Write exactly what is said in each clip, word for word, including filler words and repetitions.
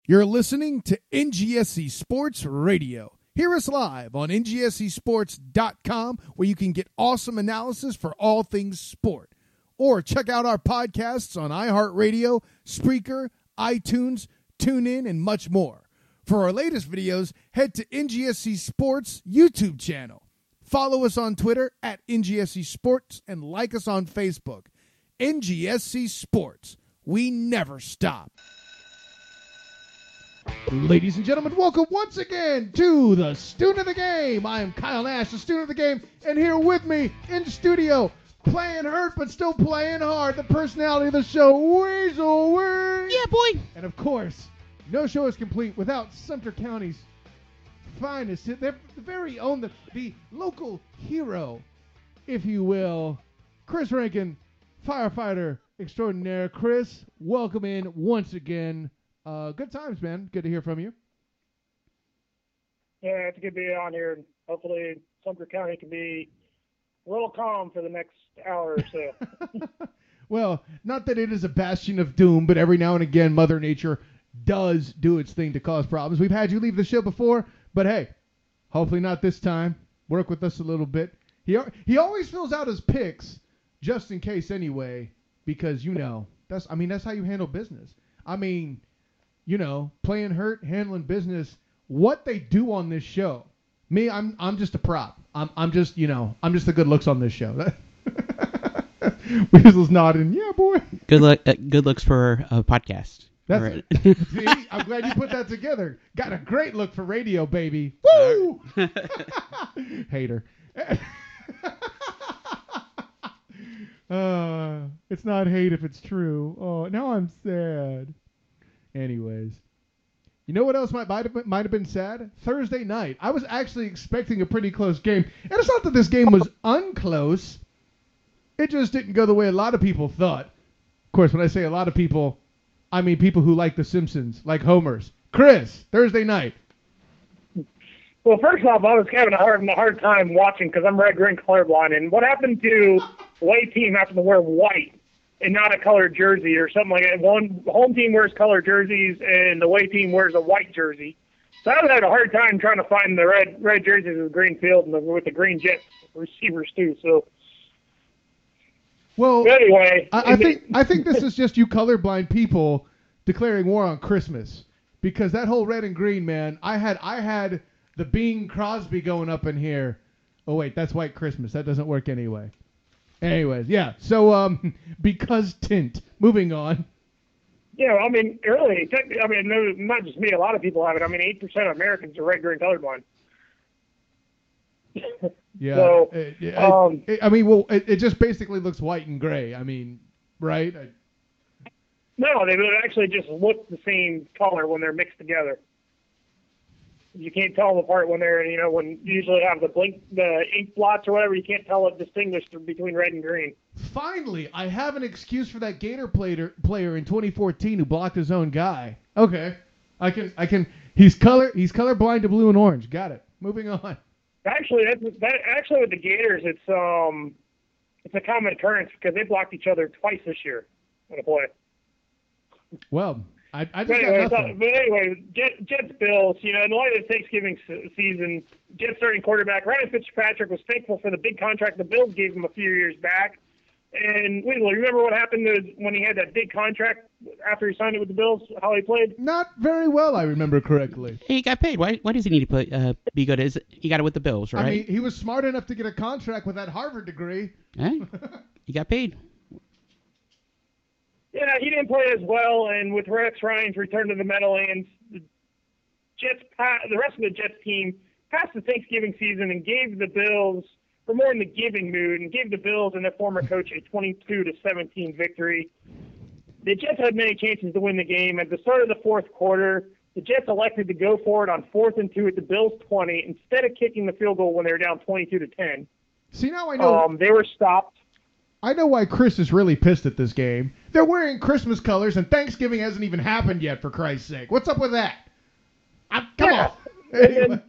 You're listening to N G S C Sports Radio. Hear us live on N G S C sports dot com, where you can get awesome analysis for all things sport. Or check out our podcasts on iHeartRadio, Spreaker, iTunes, TuneIn, and much more. For our latest videos, head to N G S C Sports YouTube channel. Follow us on Twitter at N G S C Sports and like us on Facebook. N G S C Sports. We never stop. Ladies and gentlemen, welcome once again to the Student of the Game. I am Kyle Nash, the Student of the Game, and here with me in studio, playing hurt but still playing hard, the personality of the show, Weasel Wing. Yeah, boy. And of course, no show is complete without Sumter County's finest, their very own, the, the local hero, if you will, Chris Rankin, firefighter extraordinaire. Chris, welcome in once again. Uh, good times, man. Good to hear from you. Yeah, it's good to be on here. Hopefully, Sumter County can be real calm for the next hour or so. Well, not that it is a bastion of doom, but every now and again, Mother Nature does do its thing to cause problems. We've had you leave the show before, but hey, hopefully not this time. Work with us a little bit. He he always fills out his picks just in case anyway, because you know that's I mean that's how you handle business. I mean. You know, playing hurt, handling business, what they do on this show. Me, I'm I'm just a prop. I'm I'm just, you know, I'm just the good looks on this show. Weasel's nodding. Yeah, boy. Good luck. Uh, good looks for a podcast. That's right. See, I'm glad you put that together. Got a great look for radio, baby. Woo! Hater. uh, it's not hate if it's true. Oh, now I'm sad. Anyways, you know what else might might have, been, might have been sad? Thursday night. I was actually expecting a pretty close game. And it's not that this game was unclose. It just didn't go the way a lot of people thought. Of course, when I say a lot of people, I mean people who like The Simpsons, like Homer's. Chris, Thursday night. Well, first off, I was having a hard, a hard time watching because I'm red-green colorblind. And what happened to away team having to wear white and not a colored jersey or something like that? One home team wears colored jerseys and the away team wears a white jersey. So I was having a hard time trying to find the red red jerseys with the green field and the, with the green Jets receivers too. So, well, but anyway, I, I think I think this is just you colorblind people declaring war on Christmas, because that whole red and green, man. I had I had the Bing Crosby going up in here. Oh wait, that's White Christmas. That doesn't work anyway. Anyways, yeah. So, um, because tint. Moving on. Yeah, I mean, really, I mean, no, not just me. A lot of people have it. I mean, eight percent of Americans are red, green, colorblind. Yeah. So, it, it, um, it, I mean, well, it, it just basically looks white and gray. I mean, right? I, no, they would actually just look the same color when they're mixed together. You can't tell them apart when they're, you know, when you usually have the blink, the ink blots or whatever. You can't tell it distinguished between red and green. Finally, I have an excuse for that Gator player player in twenty fourteen who blocked his own guy. Okay, I can, I can. He's color, he's colorblind to blue and orange. Got it. Moving on. Actually, that's that. Actually, with the Gators, it's um, it's a common occurrence because they blocked each other twice this year in a play. Well. I, I just but anyway, got nothing. So, but anyway, Jet, Jets Bills. You know, in light of the Thanksgiving season, Jets starting quarterback Ryan Fitzpatrick was thankful for the big contract the Bills gave him a few years back. And Weasel, you remember what happened to, when he had that big contract after he signed it with the Bills? How he played? Not very well, I remember correctly. He got paid. Why? Why does he need to play, uh, be good? Is he got it with the Bills, right? I mean, he was smart enough to get a contract with that Harvard degree. Hey, he got paid. Yeah, he didn't play as well, and with Rex Ryan's return to the Meadowlands, the Jets, the rest of the Jets team passed the Thanksgiving season and gave the Bills, for more in the giving mood, and gave the Bills and their former coach a twenty-two to seventeen victory. The Jets had many chances to win the game. At the start of the fourth quarter, the Jets elected to go for it on fourth and two at the Bills' twenty instead of kicking the field goal when they were down twenty-two to ten. See, now I know. Um, they were stopped. I know why Chris is really pissed at this game. They're wearing Christmas colors, and Thanksgiving hasn't even happened yet, for Christ's sake. What's up with that? I, come Yeah. on. Anyway. And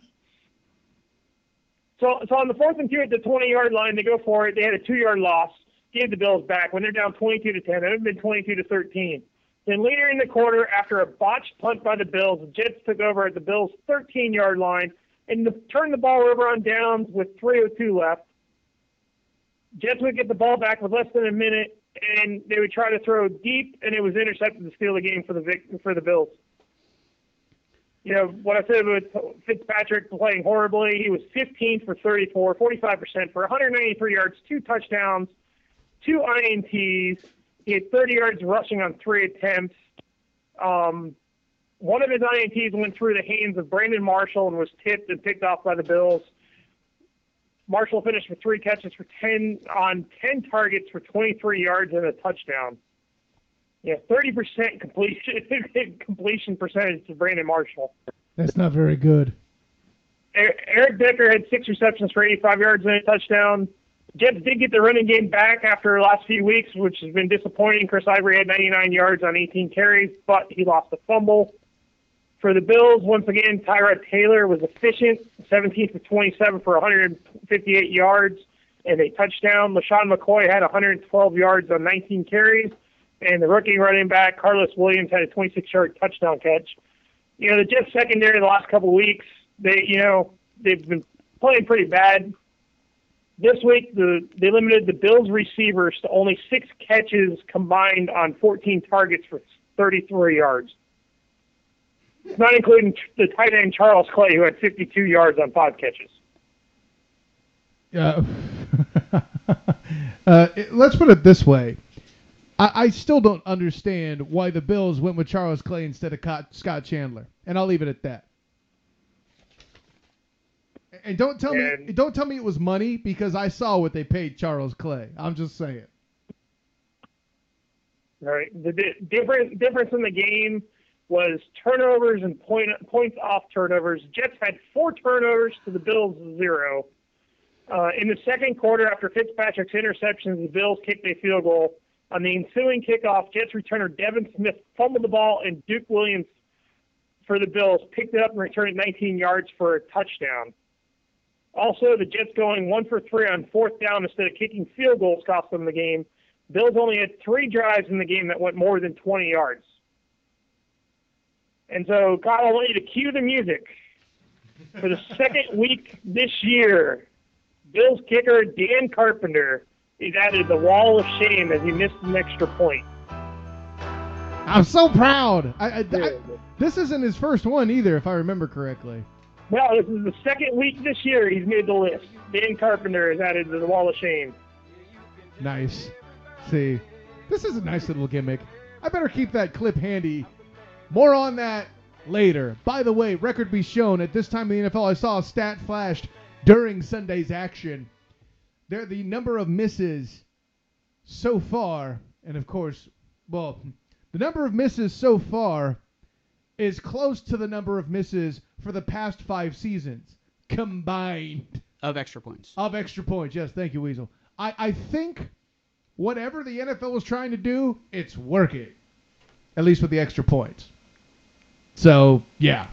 so, so on the fourth and two at the twenty-yard line, they go for it. They had a two-yard loss, gave the Bills back. When they're down twenty-two to ten, it would have been twenty-two to thirteen. Then later in the quarter, after a botched punt by the Bills, the Jets took over at the Bills' thirteen-yard line and the, turned the ball over on downs with three oh two left. Jets would get the ball back with less than a minute, and they would try to throw deep, and it was intercepted to steal the game for the Vic, for the Bills. You know, what I said with Fitzpatrick playing horribly, he was fifteen for thirty-four, forty-five percent for one hundred ninety-three yards, two touchdowns, two I N Ts. He had thirty yards rushing on three attempts. Um, one of his I N Ts went through the hands of Brandon Marshall and was tipped and picked off by the Bills. Marshall finished with three catches for ten on ten targets for twenty-three yards and a touchdown. Yeah, thirty percent completion completion percentage to Brandon Marshall. That's not very good. Eric Decker had six receptions for eighty-five yards and a touchdown. Jets did get the running game back after the last few weeks, which has been disappointing. Chris Ivory had ninety-nine yards on eighteen carries, but he lost a fumble. For the Bills, once again, Tyrod Taylor was efficient, seventeen for twenty-seven for one hundred fifty-eight yards and a touchdown. LaShawn McCoy had one hundred twelve yards on nineteen carries. And the rookie running back, Carlos Williams, had a twenty-six-yard touchdown catch. You know, the Jets secondary the last couple of weeks, they, you know, they've been playing pretty bad. This week, the, they limited the Bills receivers to only six catches combined on fourteen targets for thirty-three yards. It's not including the tight end Charles Clay, who had fifty-two yards on five catches. Yeah. uh, it, let's put it this way. I still don't understand why the Bills went with Charles Clay instead of Scott Chandler, and I'll leave it at that. And don't tell and, me, don't tell me it was money, because I saw what they paid Charles Clay. I'm just saying. All right. The di- difference difference in the game was turnovers and point points off turnovers. Jets had four turnovers to the Bills zero. Uh, in the second quarter, after Fitzpatrick's interceptions, the Bills kicked a field goal. On the ensuing kickoff, Jets returner Devin Smith fumbled the ball, and Duke Williams for the Bills picked it up and returned it nineteen yards for a touchdown. Also, the Jets going one for three on fourth down instead of kicking field goals cost them the game. Bills only had three drives in the game that went more than twenty yards. And so, Kyle, I want you to cue the music. For the second week this year, Bills kicker Dan Carpenter is added the wall of shame as he missed an extra point. I'm so proud. I, I, I, this isn't his first one either, if I remember correctly. Well, this is the second week this year he's made the list. Dan Carpenter is added to the wall of shame. Nice. See, this is a nice little gimmick. I better keep that clip handy. More on that later. By the way, record be shown, at this time in the N F L, I saw a stat flashed during Sunday's action. There, the number of misses so far, and of course, well, the number of misses so far is close to the number of misses for the past five seasons combined. Of extra points. Of extra points, yes. Thank you, Weasel. I, I think whatever the N F L was trying to do, it's working. At least with the extra points. So, yeah.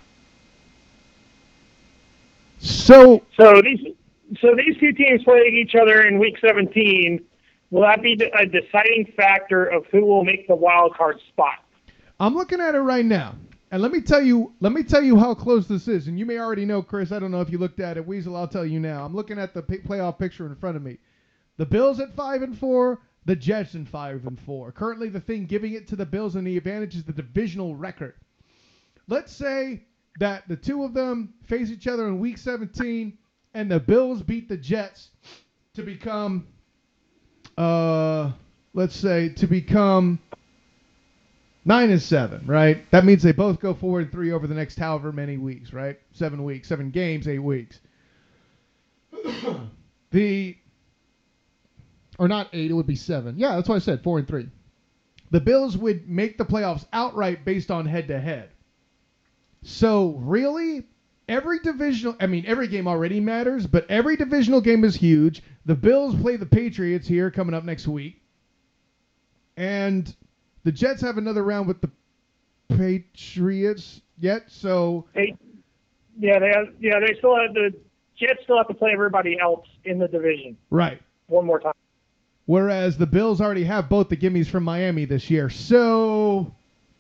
So, so these... So these two teams playing each other in Week seventeen. Will that be a deciding factor of who will make the wild card spot? I'm looking at it right now, and let me tell you, let me tell you how close this is. And you may already know, Chris. I don't know if you looked at it, Weasel. I'll tell you now. I'm looking at the p- playoff picture in front of me. The Bills at five and four, the Jets at five and four. Currently, the thing giving it to the Bills and the advantage is the divisional record. Let's say that the two of them face each other in Week seventeen. And the Bills beat the Jets to become, uh, let's say, to become nine and seven, right? That means they both go four and three over the next however many weeks, right? Seven weeks, seven games, eight weeks. the, or not eight, it would be seven. Yeah, that's what I said, four and three. The Bills would make the playoffs outright based on head to head. So really, every divisional, I mean, every game already matters, but every divisional game is huge. The Bills play the Patriots here coming up next week. And the Jets have another round with the Patriots yet, so. Hey, yeah, they have, yeah, they still have the Jets still have to play everybody else in the division. Right. One more time. Whereas the Bills already have both the gimmies from Miami this year. So,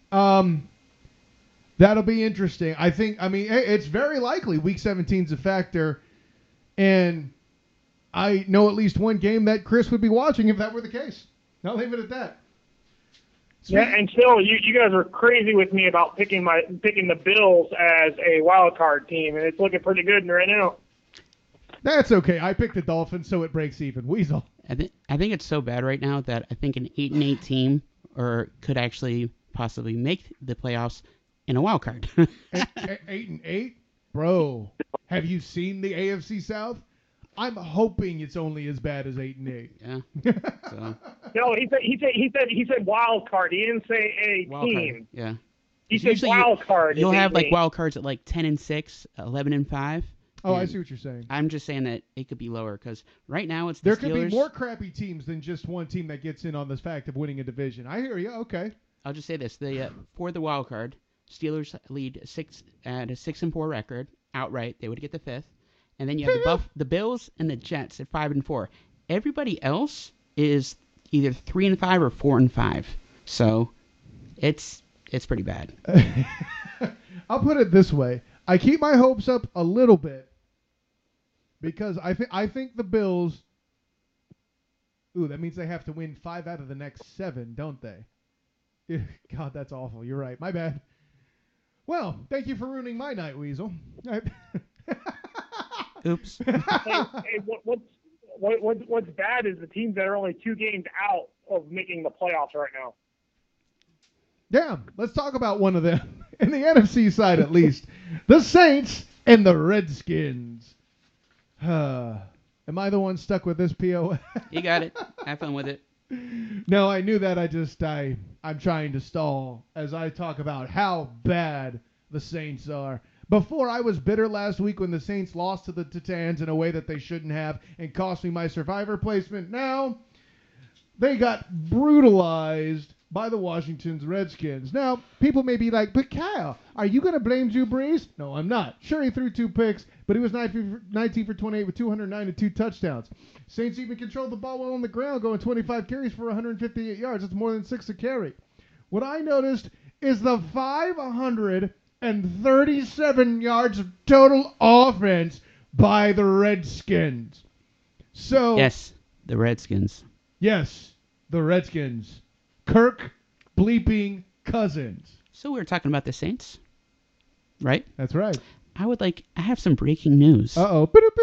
Um, that'll be interesting. I think. I mean, it's very likely Week seventeen is a factor, and I know at least one game that Chris would be watching if that were the case. I'll leave it at that. Sweet. Yeah, and still, you, you guys are crazy with me about picking my picking the Bills as a wild card team, and it's looking pretty good right now. That's okay. I picked the Dolphins, so it breaks even. Weasel. I think I think it's so bad right now that I think an eight and eight team or could actually possibly make the playoffs in a wild card. eight, eight and eight, bro. Have you seen the A F C South? I'm hoping it's only as bad as eight and eight. Yeah. So. No, he said he said he said he said wild card. He didn't say a Wild team. card. Yeah. He It's said usually wild you- card. You'll is have like eight. wild cards at like ten and six, eleven and five. Oh, I And see what you're saying. I'm just saying that it could be lower because right now it's the There Steelers. could be more crappy teams than just one team that gets in on this fact of winning a division. I hear you. Okay. I'll just say this: the uh, for the wild card, Steelers lead six at a six and four record outright. They would get the fifth, and then you have the Buff, the Bills, and the Jets at five and four. Everybody else is either three and five or four and five. So it's it's pretty bad. I'll put it this way: I keep my hopes up a little bit because I think I think the Bills. Ooh, that means they have to win five out of the next seven, don't they? God, that's awful. You're right. My bad. Well, thank you for ruining my night, Weasel. Oops. hey, hey, what, what's what, what, what's bad is the teams that are only two games out of making the playoffs right now. Damn, let's talk about one of them. In the N F C side, at least. The Saints and the Redskins. Uh, am I the one stuck with this P O? You got it. Have fun with it. No, I knew that. I just, I, I'm trying to stall as I talk about how bad the Saints are. Before, I was bitter last week when the Saints lost to the Titans in a way that they shouldn't have and cost me my survivor placement. Now, they got brutalized by the Washington Redskins. Now, people may be like, but Kyle, are you going to blame Drew Brees? No, I'm not. Sure, he threw two picks, but he was nineteen for twenty-eight with two hundred nine and two touchdowns. Saints even controlled the ball well on the ground, going twenty-five carries for one hundred fifty-eight yards. That's more than six a carry. What I noticed is the five hundred thirty-seven yards of total offense by the Redskins. So Yes, the Redskins. yes, the Redskins. Kirk bleeping Cousins. So we were talking about the Saints, right? That's right. I would like. I have some breaking news. Uh-oh.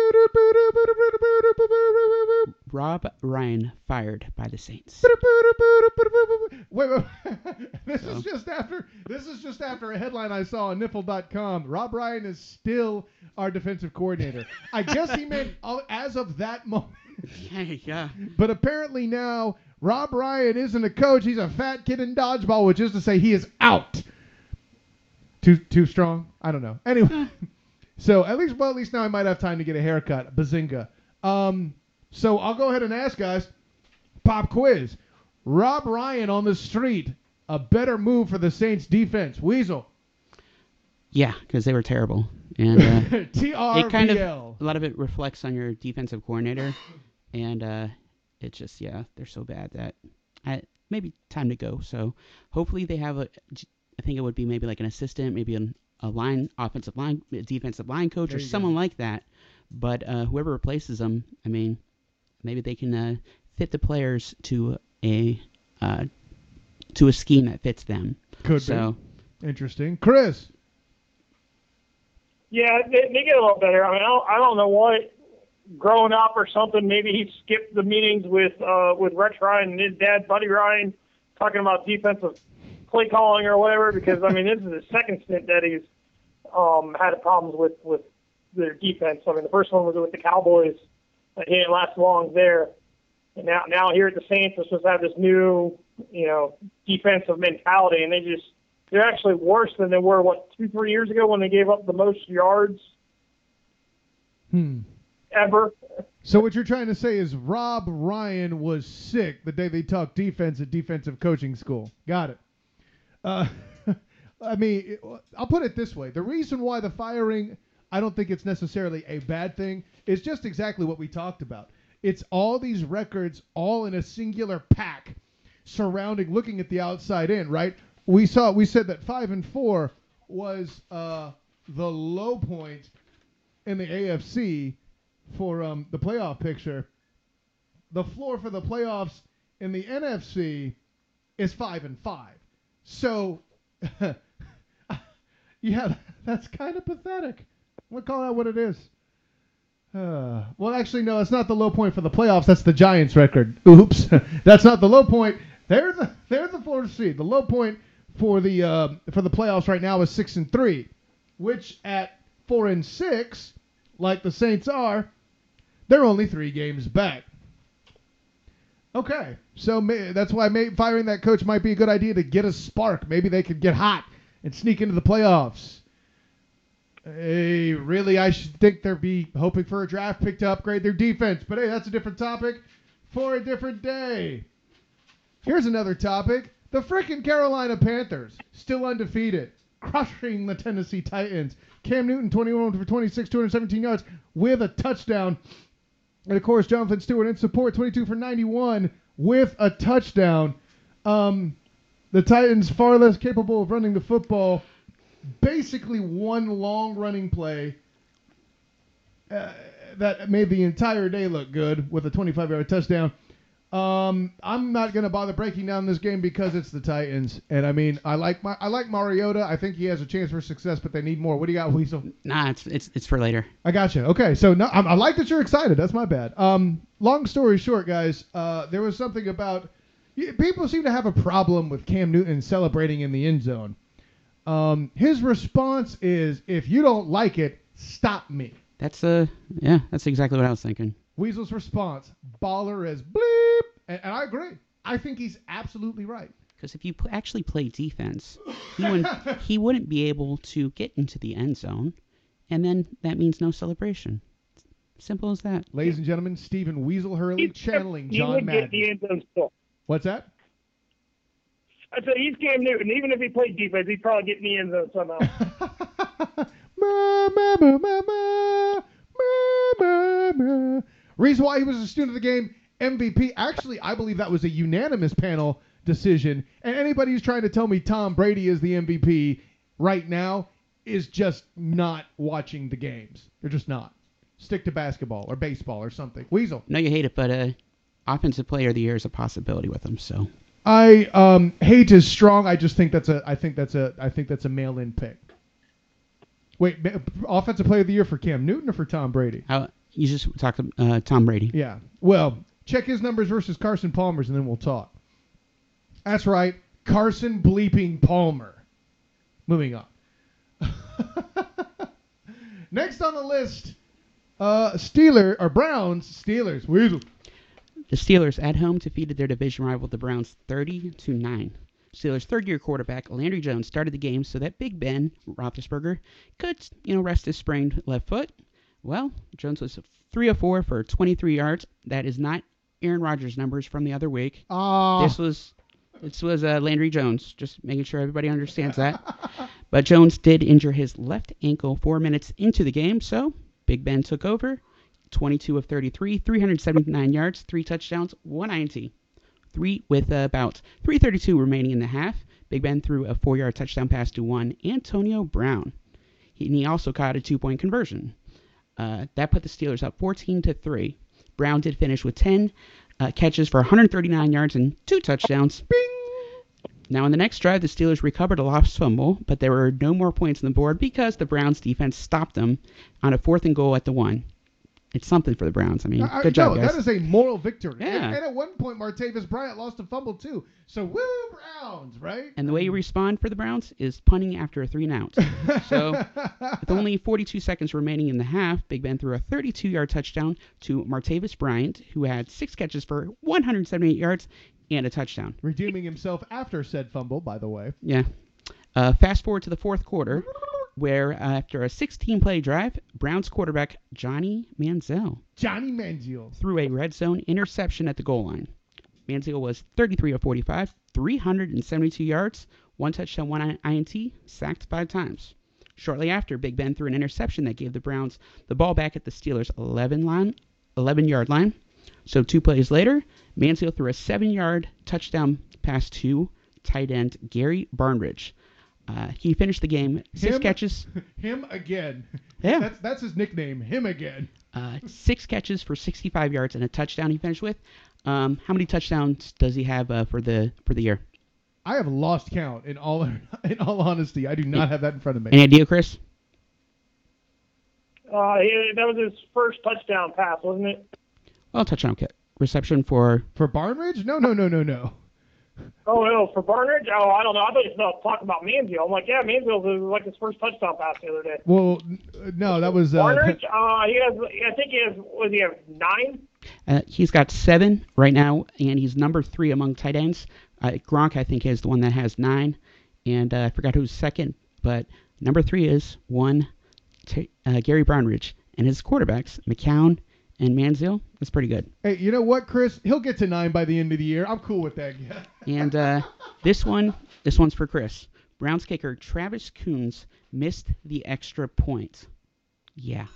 Rob Ryan fired by the Saints. Wait, wait. This So. is just after this is just after a headline I saw on Nifl dot com. Rob Ryan is still our defensive coordinator. I guess he meant uh, as of that moment. Hey, yeah. But apparently now Rob Ryan isn't a coach. He's a fat kid in dodgeball, which is to say he is out. Too too strong? I don't know. Anyway, so at least well at least now I might have time to get a haircut. Bazinga. Um, so I'll go ahead and ask guys. Pop quiz. Rob Ryan on the street. A better move for the Saints defense. Weasel. Yeah, because they were terrible, and uh, T R V L. it kind of a lot of it reflects on your defensive coordinator, and uh, it's just yeah, they're so bad that I maybe time to go. So hopefully they have a. I think it would be maybe like an assistant, maybe an, a line, offensive line, defensive line coach, There or you someone go. like that. But uh, whoever replaces them, I mean, maybe they can uh, fit the players to a uh, to a scheme that fits them. Could so, be. Interesting. Chris. Yeah, they, they get a little better. I mean, I don't, I don't know what, growing up or something, maybe he skipped the meetings with uh, with Rex Ryan and his dad, Buddy Ryan, talking about defensive play calling or whatever, because, I mean, this is the second stint that he's um, had problems with, with their defense. I mean, the first one was with the Cowboys. He didn't last long there. And now, now here at the Saints, they're supposed to have this new, you know, defensive mentality, and they just, they're actually worse than they were, what, two, three years ago when they gave up the most yards Hmm. ever. So what you're trying to say is Rob Ryan was sick the day they talked defense at defensive coaching school. Got it. Uh, I mean, it, I'll put it this way. The reason why the firing, I don't think it's necessarily a bad thing, is just exactly what we talked about. It's all these records all in a singular pack surrounding looking at the outside in, right? we saw we said that five and four was uh, the low point in the A F C for um, the playoff picture. The floor for the playoffs in the N F C is five and five. So, yeah, that's kind of pathetic. We'll call that what it is. Uh, well, actually, no, it's not the low point for the playoffs. That's the Giants' record. Oops, that's not the low point. They're the they're the fourth seed. The low point for the uh, for the playoffs right now is six and three, which at four and six, like the Saints are, they're only three games back. Okay, so may, that's why may, firing that coach might be a good idea to get a spark. Maybe they could get hot and sneak into the playoffs. Hey, really, I should think they'd be hoping for a draft pick to upgrade their defense. But hey, that's a different topic for a different day. Here's another topic. The frickin' Carolina Panthers, still undefeated, crushing the Tennessee Titans. Cam Newton, twenty-one for twenty-six, two hundred seventeen yards with a touchdown. And, of course, Jonathan Stewart in support, twenty-two for ninety-one with a touchdown. Um, the Titans far less capable of running the football. Basically one long running play uh, that made the entire day look good with a twenty-five-yard touchdown. Um, I'm not going to bother breaking down this game because it's the Titans. And, I mean, I like my, I like Mariota. I think he has a chance for success, but they need more. What do you got, Weasel? Nah, it's it's it's for later. I got you. Okay, so no, I, I like that you're excited. That's my bad. Um, long story short, guys, uh, there was something about people seem to have a problem with Cam Newton celebrating in the end zone. Um, his response is, if you don't like it, stop me. That's uh yeah, that's exactly what I was thinking. Weasel's response, baller as bleep. And, and I agree. I think he's absolutely right. Because if you pl- actually play defense, he wouldn't, he wouldn't be able to get into the end zone, and then that means no celebration. Simple as that. Ladies and gentlemen, Stephen Weasel Hurley channeling John he would Madden. Get the end zone still. What's that? I said he's Cam Newton. Even if he played defense, he'd probably get in the end zone somehow. ma, ma, ma, ma, ma, ma, ma. Reason why he was a student of the game, M V P. Actually, I believe that was a unanimous panel decision. And anybody who's trying to tell me Tom Brady is the M V P right now is just not watching the games. They're just not. Stick to basketball or baseball or something. Weasel. No, you hate it, but uh, offensive player of the year is a possibility with him. So I um, hate is strong. I just think that's a. I think that's a. I think that's a mail-in pick. Wait, offensive player of the year for Cam Newton or for Tom Brady? How, you just talked to uh, Tom Brady. Yeah. Well, check his numbers versus Carson Palmer's, and then we'll talk. That's right, Carson bleeping Palmer. Moving on. Next on the list, uh, Steelers or Browns. Steelers. Weasel. The Steelers at home defeated their division rival, the Browns, thirty to nine. Steelers' third-year quarterback, Landry Jones, started the game so that Big Ben Roethlisberger could, you know, rest his sprained left foot. Well, Jones was three of four for twenty-three yards. That is not Aaron Rodgers' numbers from the other week. Oh. This was this was uh, Landry Jones, just making sure everybody understands that. But Jones did injure his left ankle four minutes into the game, so Big Ben took over. twenty-two of thirty-three, three hundred seventy-nine yards, three touchdowns, one I N T. Three with uh, about three thirty-two remaining in the half. Big Ben threw a four-yard touchdown pass to one Antonio Brown. He, and he also caught a two-point conversion. Uh, that put the Steelers up fourteen to three. Brown did finish with ten uh, catches for one hundred thirty-nine yards and two touchdowns. Bing! Now, in the next drive, the Steelers recovered a lost fumble, but there were no more points on the board because the Browns' defense stopped them on a fourth and goal at the one. It's something for the Browns. I mean, I, good job, no, guys. That is a moral victory. Yeah. And, and at one point, Martavis Bryant lost a fumble, too. So, woo, Browns, right? And the way you respond for the Browns is punting after a three and out. So, with only forty-two seconds remaining in the half, Big Ben threw a thirty-two-yard touchdown to Martavis Bryant, who had six catches for one hundred seventy-eight yards and a touchdown. Redeeming himself after said fumble, by the way. Yeah. Uh, fast forward to the fourth quarter, where uh, after a sixteen-play drive, Browns quarterback Johnny Manziel Johnny Manziel threw a red zone interception at the goal line. Manziel was thirty-three of forty-five, three hundred seventy-two yards, one touchdown, one I N T, sacked five times. Shortly after, Big Ben threw an interception that gave the Browns the ball back at the Steelers' eleven-yard line. So two plays later, Manziel threw a seven-yard touchdown pass to tight end Gary Barnidge. Uh, he finished the game six him, catches. Him again. Yeah, that's that's his nickname. Him again. Uh, six catches for sixty-five yards and a touchdown. He finished with. Um, how many touchdowns does he have uh, for the for the year? I have lost count. In all in all honesty, I do not have that in front of me. Any idea, Chris? Uh, he, that was his first touchdown pass, wasn't it? Well, touchdown kit. Reception for... For Barnidge? No, no, no, no, no. Oh, no, for Barnidge? Oh, I don't know. I thought you were talking about Manziel. I'm like, yeah, Manziel was like his first touchdown pass the other day. Well, no, that was... Uh, Barnidge, uh, he has, I think he has, what does he have, nine? Uh, he's got seven right now, and he's number three among tight ends. Uh, Gronk, I think, is the one that has nine. And uh, I forgot who's second, but number three is one... T- uh, Gary Barnidge, and his quarterbacks, McCown and Manziel. That's pretty good. Hey, you know what, Chris? He'll get to nine by the end of the year. I'm cool with that. And uh, this one, this one's for Chris. Browns kicker Travis Coons missed the extra point. Yeah.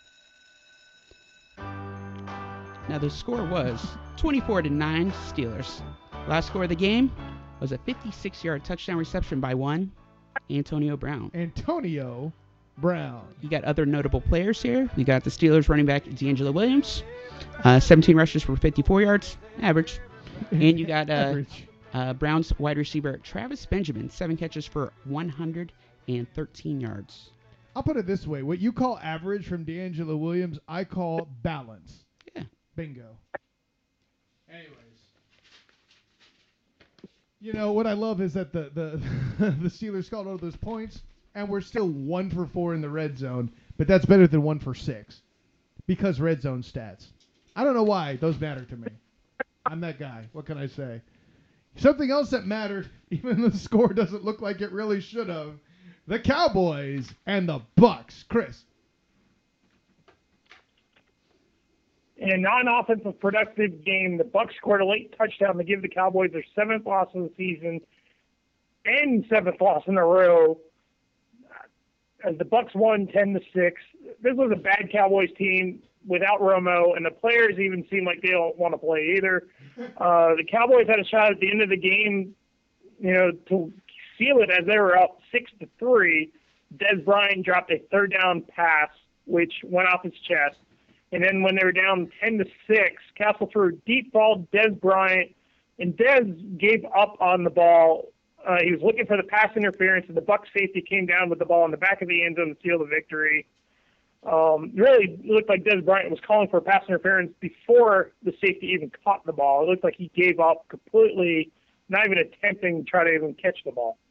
Now the score was twenty-four to nine Steelers. Last score of the game was a fifty-six-yard touchdown reception by one, Antonio Brown. Antonio Brown. You got other notable players here. You got the Steelers running back DeAngelo Williams, uh, seventeen rushes for fifty-four yards, average. And you got uh, uh, Browns wide receiver Travis Benjamin, seven catches for one hundred thirteen yards. I'll put it this way. What you call average from DeAngelo Williams, I call balance. Yeah. Bingo. Anyways. You know, what I love is that the, the, the Steelers called all those points, and we're still one for four in the red zone, but that's better than one for six because red zone stats. I don't know why. Those matter to me. I'm that guy. What can I say? Something else that mattered, even though the score doesn't look like it really should have, the Cowboys and the Bucks. Chris. In a non-offensive productive game, the Bucks scored a late touchdown to give the Cowboys their seventh loss of the season and seventh loss in a row. As the Bucks won ten to six. This was a bad Cowboys team without Romo, and the players even seem like they don't want to play either. Uh, the Cowboys had a shot at the end of the game, you know, to seal it as they were up six to three. Dez Bryant dropped a third down pass, which went off his chest. And then when they were down ten to six, Castle threw a deep ball to Dez Bryant, and Dez gave up on the ball. Uh, he was looking for the pass interference, and the Bucs safety came down with the ball in the back of the end zone to seal the victory. Um, really looked like Dez Bryant was calling for pass interference before the safety even caught the ball. It looked like he gave up completely, not even attempting to try to even catch the ball.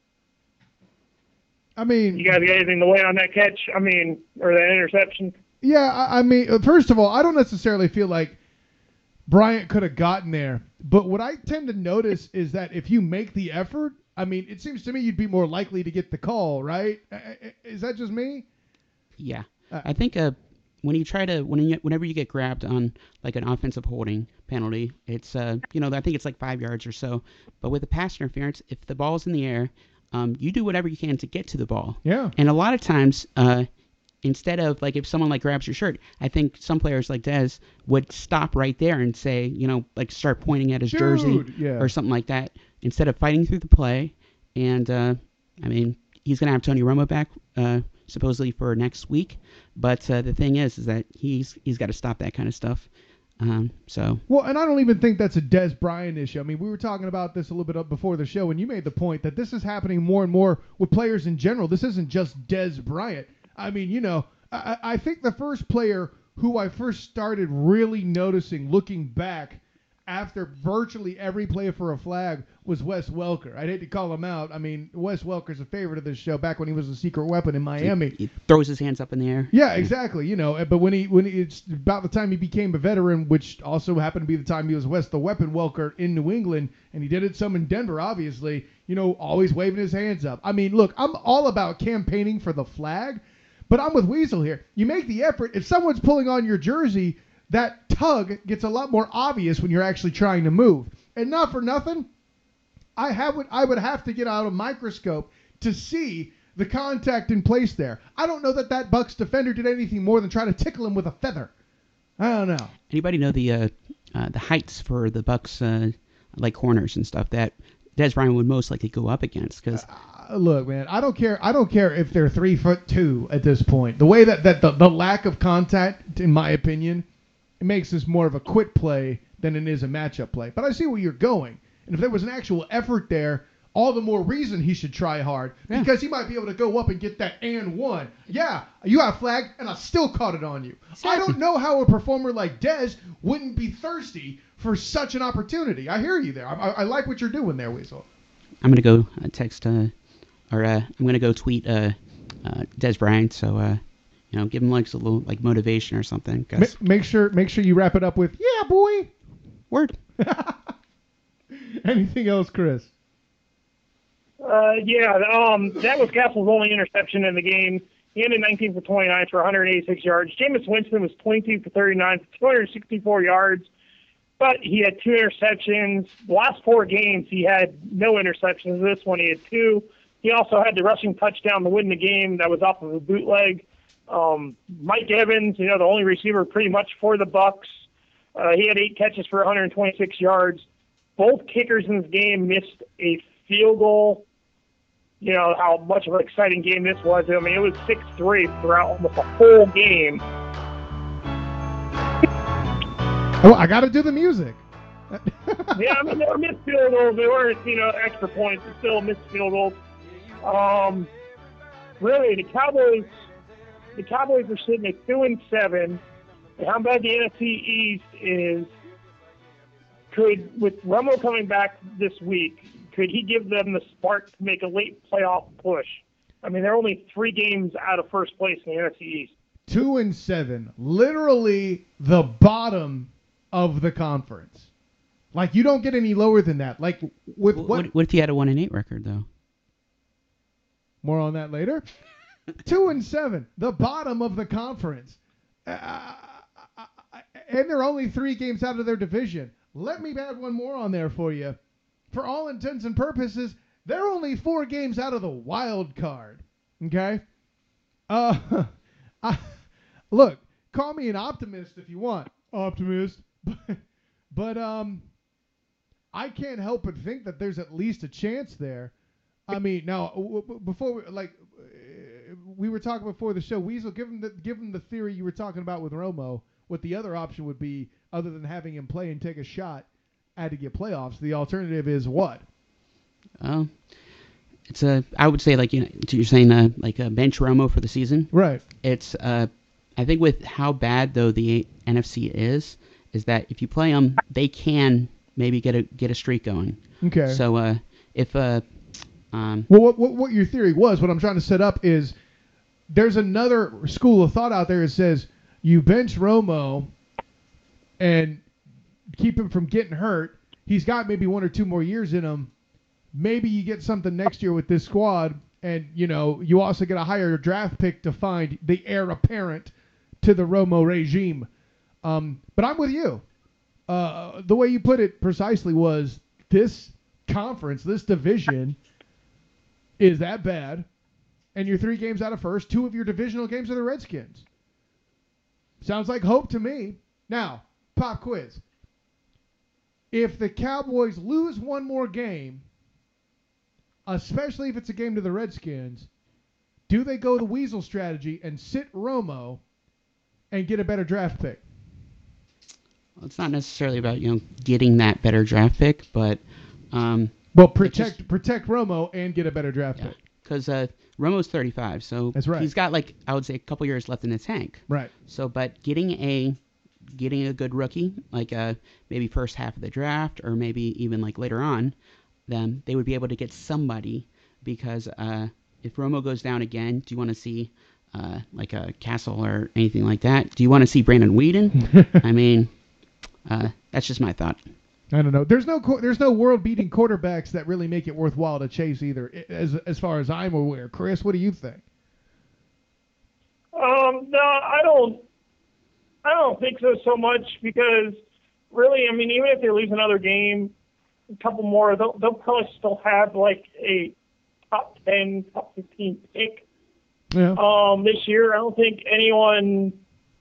I mean, you guys got anything to weigh on that catch? I mean, or that interception? Yeah, I, I mean, first of all, I don't necessarily feel like Bryant could have gotten there, but what I tend to notice is that if you make the effort, I mean, it seems to me you'd be more likely to get the call, right? Is that just me? Yeah. Uh, I think uh, when you try to, when you, whenever you get grabbed on like an offensive holding penalty, it's, uh, you know, I think it's like five yards or so. But with the pass interference, if the ball's in the air, um, you do whatever you can to get to the ball. Yeah. And a lot of times, uh, instead of, like, if someone, like, grabs your shirt, I think some players like Dez would stop right there and say, you know, like, start pointing at his Dude, jersey yeah. or something like that instead of fighting through the play. And, uh, I mean, he's going to have Tony Romo back uh, supposedly for next week. But uh, the thing is, is that he's he's got to stop that kind of stuff. Um, so Well, and I don't even think that's a Dez Bryant issue. I mean, we were talking about this a little bit up before the show, and you made the point that this is happening more and more with players in general. This isn't just Dez Bryant. I mean, you know, I, I think the first player who I first started really noticing, looking back after virtually every play for a flag, was Wes Welker. I'd hate to call him out. I mean, Wes Welker's a favorite of this show back when he was a secret weapon in Miami. He, he throws his hands up in the air. Yeah, exactly. You know, but when he when he, it's about the time he became a veteran, which also happened to be the time he was Wes the Weapon Welker in New England, and he did it some in Denver, obviously. You know, always waving his hands up. I mean, look, I'm all about campaigning for the flag. But I'm with Weasel here. You make the effort. If someone's pulling on your jersey, that tug gets a lot more obvious when you're actually trying to move. And not for nothing, I have I would have to get out a microscope to see the contact in place there. I don't know that that Bucs defender did anything more than try to tickle him with a feather. I don't know. Anybody know the uh, uh, the heights for the Bucs, uh, like corners and stuff? That Des Bryant would most likely go up against. Because uh, look, man, I don't care. I don't care if they're three foot two at this point. The way that, that the, the lack of contact, in my opinion, it makes this more of a quit play than it is a matchup play. But I see where you're going. And if there was an actual effort there, all the more reason he should try hard, yeah. because he might be able to go up and get that and one. Yeah, you got flagged, and I still caught it on you. Exactly. I don't know how a performer like Dez wouldn't be thirsty for such an opportunity. I hear you there. I, I, I like what you're doing there, Weasel. I'm gonna go uh, text, uh, or uh, I'm gonna go tweet uh, uh, Des Bryant. So uh, you know, give him like a little like motivation or something. Ma- make sure, make sure you wrap it up with "Yeah, boy." Word. Anything else, Chris? Uh, yeah, um, that was Castle's only interception in the game. He ended nineteen for twenty-nine for one hundred eighty-six yards. Jameis Winston was twenty-two for thirty-nine for two hundred sixty-four yards, but he had two interceptions. The last four games, he had no interceptions. This one, he had two. He also had the rushing touchdown to win the game that was off of a bootleg. Um, Mike Evans, you know, the only receiver pretty much for the Bucs. Uh, he had eight catches for one hundred twenty-six yards. Both kickers in this game missed a field goal. You know, how much of an exciting game this was. I mean, it was six three throughout almost the whole game. Oh, I got to do the music. Yeah, I mean, they were missed field goals. They weren't, you know, extra points, but still missed field goals. Um, really, the Cowboys, the Cowboys are sitting at two and seven. And how bad the N F C East is, could, with Romo coming back this week, could he give them the spark to make a late playoff push? I mean, they're only three games out of first place in the N F C East. Two and seven, literally the bottom of the conference. Like, you don't get any lower than that. Like, with what? What, what if he had a one and eight record though? More on that later. Two and seven, the bottom of the conference, uh, and they're only three games out of their division. Let me add one more on there for you. For all intents and purposes, they're only four games out of the wild card. Okay? Uh, I, look, call me an optimist if you want. Optimist. But, but um, I can't help but think that there's at least a chance there. I mean, now, w- w- before, we, like, we were talking before the show, Weasel, give him, the, give him the theory you were talking about with Romo, what the other option would be other than having him play and take a shot had to get playoffs. The alternative is what? Oh, it's a. I would say like you know you're saying uh, like a bench Romo for the season, right? It's uh, I think with how bad though the N F C is, is that if you play them, they can maybe get a get a streak going. Okay. So uh, if uh, um, well, what, what what your theory was? What I'm trying to set up is there's another school of thought out there that says you bench Romo and keep him from getting hurt. He's got maybe one or two more years in him. Maybe you get something next year with this squad, and you know you also get a higher draft pick to find the heir apparent to the Romo regime. Um, but I'm with you. Uh, the way you put it precisely was this conference, this division, is that bad, and you're three games out of first. Two of your divisional games are the Redskins. Sounds like hope to me. Now, pop quiz. If the Cowboys lose one more game, especially if it's a game to the Redskins, do they go the Weasel strategy and sit Romo and get a better draft pick? Well, it's not necessarily about you know getting that better draft pick, but um, well, protect just, protect Romo and get a better draft yeah, pick. Because uh, Romo's thirty-five, so that's right. He's got like I would say a couple years left in the tank. Right. So, but getting a getting a good rookie, like uh, maybe first half of the draft or maybe even like later on, then they would be able to get somebody because uh, if Romo goes down again, do you want to see uh, like a Castle or anything like that? Do you want to see Brandon Whedon? I mean, uh, that's just my thought. I don't know. There's no there's no world-beating quarterbacks that really make it worthwhile to chase either, as as far as I'm aware. Chris, what do you think? Um, no, I don't. I don't think so so much because really, I mean, even if they lose another game, a couple more, they'll, they'll probably still have like a top ten, top fifteen pick yeah. um, this year. I don't think anyone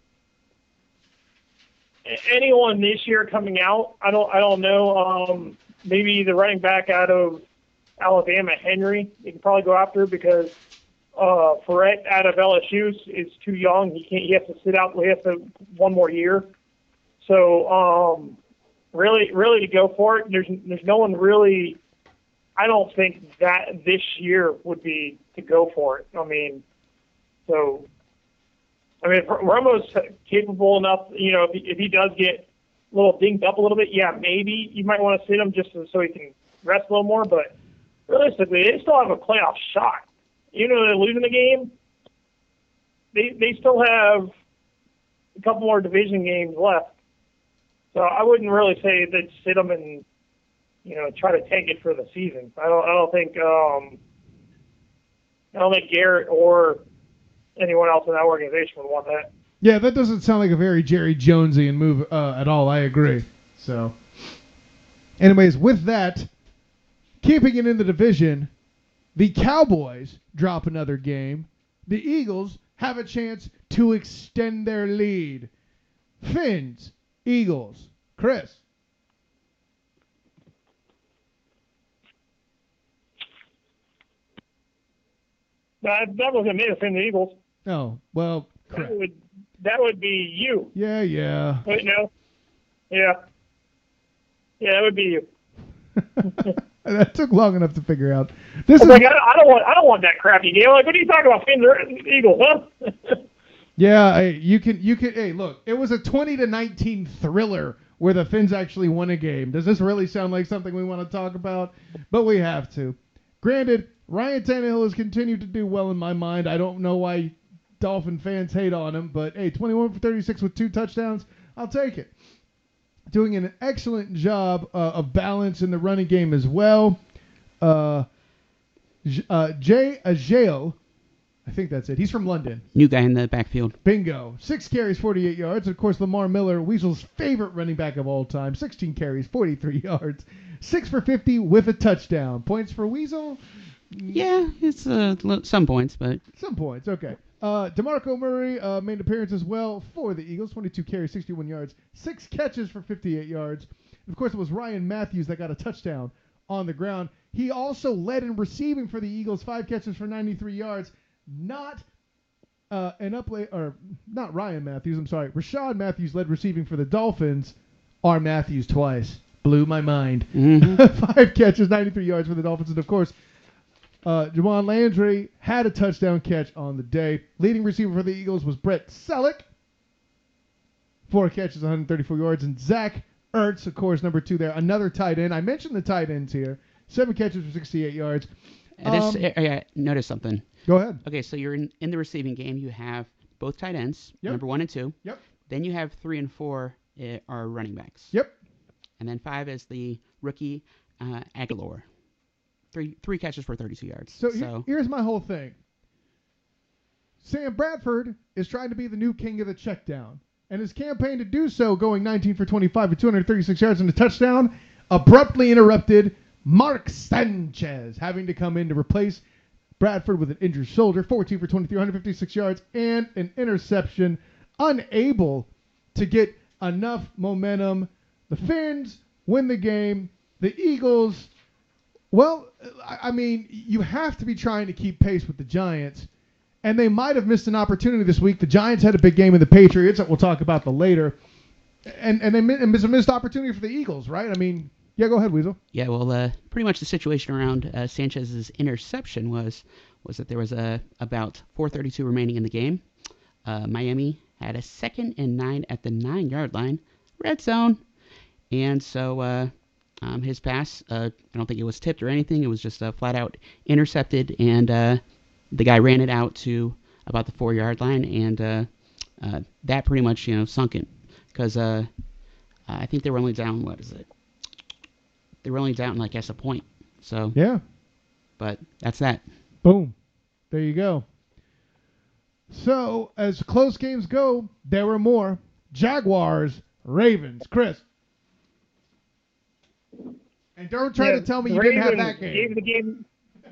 anyone this year coming out. I don't I don't know. Um, maybe the running back out of Alabama, Henry, you can probably go after because uh, Ferret out of L S U is too young. He can't. He has to sit out. He has to one more year. So um, really, really to go for it. There's there's no one really. I don't think that this year would be to go for it. I mean, so I mean, if Romo's capable enough. You know, if he, if he does get a little dinged up a little bit, yeah, maybe you might want to sit him just so, so he can rest a little more. But realistically, they still have a playoff shot. Even though they're losing the game, they they still have a couple more division games left. So I wouldn't really say that sit them and you know try to tank it for the season. I don't I don't think um, I don't think Garrett or anyone else in that organization would want that. Yeah, that doesn't sound like a very Jerry Jonesian move uh, at all. I agree. So, anyways, with that, keeping it in the division, the Cowboys drop another game. The Eagles have a chance to extend their lead. Fins, Eagles, Chris. That, that wasn't me to Fin the Eagles. Oh, well, That Chris. would that would be you. Yeah, yeah. Wait, no. Yeah. Yeah, that would be you. That took long enough to figure out. This I is was like, I don't, I don't want, I don't want that crappy game. Like, what are you talking about, Fin the Eagles, huh? yeah. Hey, you can you can. Hey, look, it was a twenty to nineteen thriller where the Fins actually won a game. Does this really sound like something we want to talk about? But we have to. Granted, Ryan Tannehill has continued to do well in my mind. I don't know why Dolphin fans hate on him, but hey, twenty-one for thirty-six with two touchdowns, I'll take it. Doing an excellent job uh, of balance in the running game as well. Uh, J- uh, Jay Ajeo, I think that's it. He's from London. New guy in the backfield. Bingo. Six carries, forty-eight yards. And of course, Lamar Miller, Weasel's favorite running back of all time. sixteen carries, forty-three yards. Six for fifty with a touchdown. Points for Weasel? Yeah, it's uh, lo- some points, but Some points, okay. Uh, DeMarco Murray uh, made an appearance as well for the Eagles. twenty-two carries, sixty-one yards. Six catches for fifty-eight yards. Of course, it was Ryan Matthews that got a touchdown on the ground. He also led in receiving for the Eagles. Five catches for ninety-three yards. Not uh, an uplay, or not Ryan Matthews, I'm sorry. Rashad Matthews led receiving for the Dolphins. R. Matthews twice. Blew my mind. mm-hmm. Five catches, ninety-three yards for the Dolphins. And of course, Uh, Jawan Landry had a touchdown catch on the day. Leading receiver for the Eagles was Brett Selleck. Four catches, one hundred thirty-four yards. And Zach Ertz, of course, number two there. Another tight end. I mentioned the tight ends here. Seven catches for sixty-eight yards. I just Um, I, I noticed something. Go ahead. Okay, so you're in, in the receiving game. You have both tight ends, Yep. number one and two. Yep. Then you have three and four uh, are running backs. Yep. And then five is the rookie uh, Aguilar. Three three catches for thirty-two yards. So, So, he- here's my whole thing. Sam Bradford is trying to be the new king of the check down. And his campaign to do so, going nineteen for twenty-five with two hundred thirty-six yards and a touchdown, abruptly interrupted Mark Sanchez having to come in to replace Bradford with an injured shoulder. fourteen for twenty-three, one hundred fifty-six yards, and an interception. Unable to get enough momentum. The Fins win the game. The Eagles, well, I I mean, you have to be trying to keep pace with the Giants. And they might have missed an opportunity this week. The Giants had a big game with the Patriots that we'll talk about the later. And and they mi- and it's a missed opportunity for the Eagles, right? I mean, yeah, go ahead, Weasel. yeah, well, uh, pretty much the situation around uh, Sanchez's interception was was that there was a about four thirty-two remaining in the game. Uh, Miami had a second and nine at the nine-yard line, red zone. And so uh, um, his pass, uh, I don't think it was tipped or anything. It was just uh, flat out intercepted, and uh, the guy ran it out to about the four-yard line, and uh, uh, that pretty much, you know, sunk it. Because uh, I think they were only down, what is it? They were only down, like, as a point. So, Yeah. but that's that. Boom. There you go. So, as close games go, there were more. Jaguars, Ravens. Chris. And don't try Yeah, to tell me the you didn't have Ravens that game. Gave the game.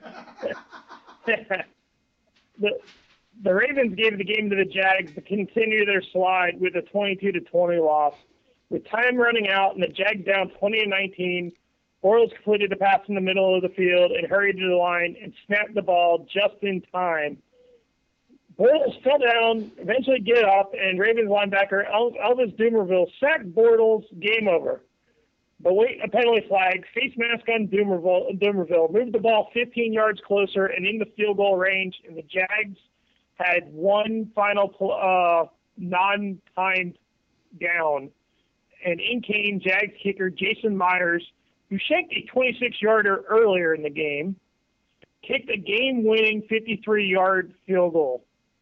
the the Ravens gave the game to the Jags to continue their slide with a twenty-two to twenty loss, with time running out and the Jags down twenty to nineteen, Bortles completed the pass in the middle of the field and hurried to the line and snapped the ball just in time. Bortles fell down, eventually get up, and Ravens linebacker El- Elvis Dumervil sacked Bortles. Game over. But wait, a penalty flag, face mask on Dumervil, Dumervil, moved the ball fifteen yards closer and in the field goal range, and the Jags had one final uh, non-timed down. And in came Jags kicker Jason Myers, who shanked a twenty-six-yarder earlier in the game, kicked a game-winning fifty-three-yard field goal.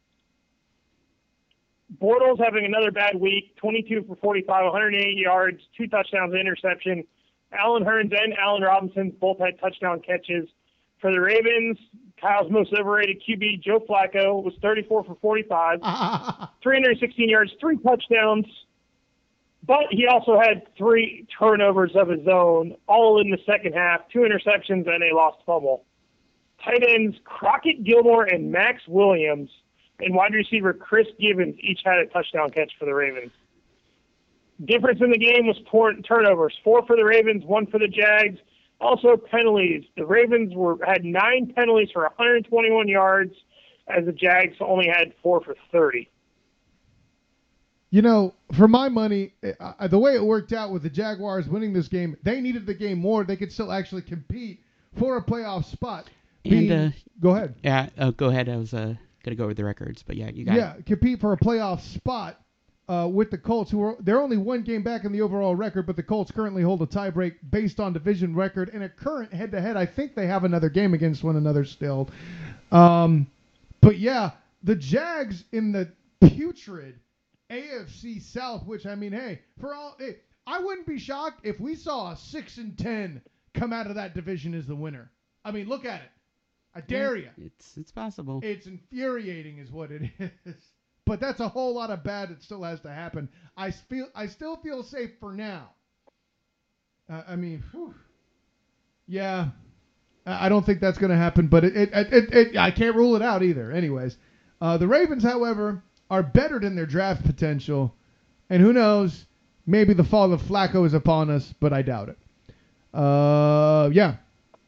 Bortles having another bad week, twenty-two for forty-five, one hundred eighty yards, two touchdowns, and interception. Allen Hurns and Allen Robinson both had touchdown catches. For the Ravens, Kyle's most overrated Q B, Joe Flacco, was thirty-four for forty-five, three hundred sixteen yards, three touchdowns. But he also had three turnovers of his own, all in the second half, two interceptions, and a lost fumble. Tight ends Crockett Gilmore and Max Williams and wide receiver Chris Gibbons each had a touchdown catch for the Ravens. Difference in the game was four turnovers, four for the Ravens, one for the Jags. Also penalties. The Ravens were had nine penalties for one hundred twenty-one yards, as the Jags only had four for thirty. You know, for my money, uh, the way it worked out with the Jaguars winning this game, they needed the game more. They could still actually compete for a playoff spot. Being, And uh, go ahead. Yeah, uh, go ahead. I was uh, gonna go over the records, but yeah, you got Yeah, it. compete for a playoff spot uh, with the Colts, who are they're only one game back in the overall record, but the Colts currently hold a tiebreak based on division record and a current head-to-head. I think they have another game against one another still. Um, but yeah, the Jags in the putrid A F C South, which, I mean, hey, for all, hey, I wouldn't be shocked if we saw a six and ten come out of that division as the winner. I mean, look at it. I dare you. It's it's possible. It's infuriating, is what it is. But that's a whole lot of bad that still has to happen. I feel, I still feel safe for now. Uh, I mean, whew. yeah, I I don't think that's going to happen. But it, it, it, it, it, I can't rule it out either. Anyways, uh, the Ravens, however, are better than their draft potential. And who knows, maybe the fall of Flacco is upon us, but I doubt it. Uh, yeah.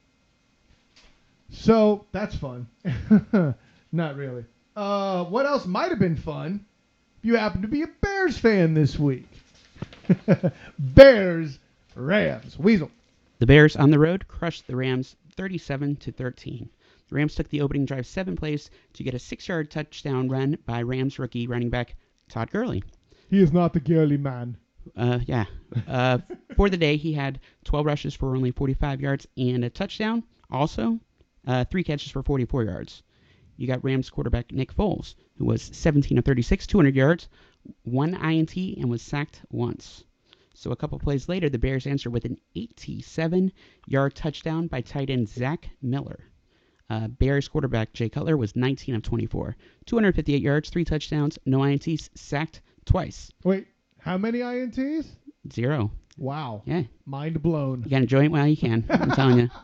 So, that's fun. Not really. Uh, what else might have been fun if you happen to be a Bears fan this week? Bears, Rams, Weasel. The Bears on the road crushed the Rams thirty-seven to thirteen. The Rams took the opening drive seven plays to get a six-yard touchdown run by Rams rookie running back Todd Gurley. He is not the girly man. Uh, yeah. Uh, for the day, he had twelve rushes for only forty-five yards and a touchdown. Also, uh, three catches for forty-four yards. You got Rams quarterback Nick Foles, who was seventeen of thirty-six, two hundred yards, one I N T, and was sacked once. So a couple plays later, the Bears answered with an eighty-seven-yard touchdown by tight end Zach Miller. Uh, Bears quarterback Jay Cutler was nineteen of twenty-four, two hundred fifty-eight yards, three touchdowns, no I N Ts, sacked twice. Wait, how many I N Ts? Zero. Wow. Yeah. Mind blown. You got to enjoy it while you can. I'm telling you.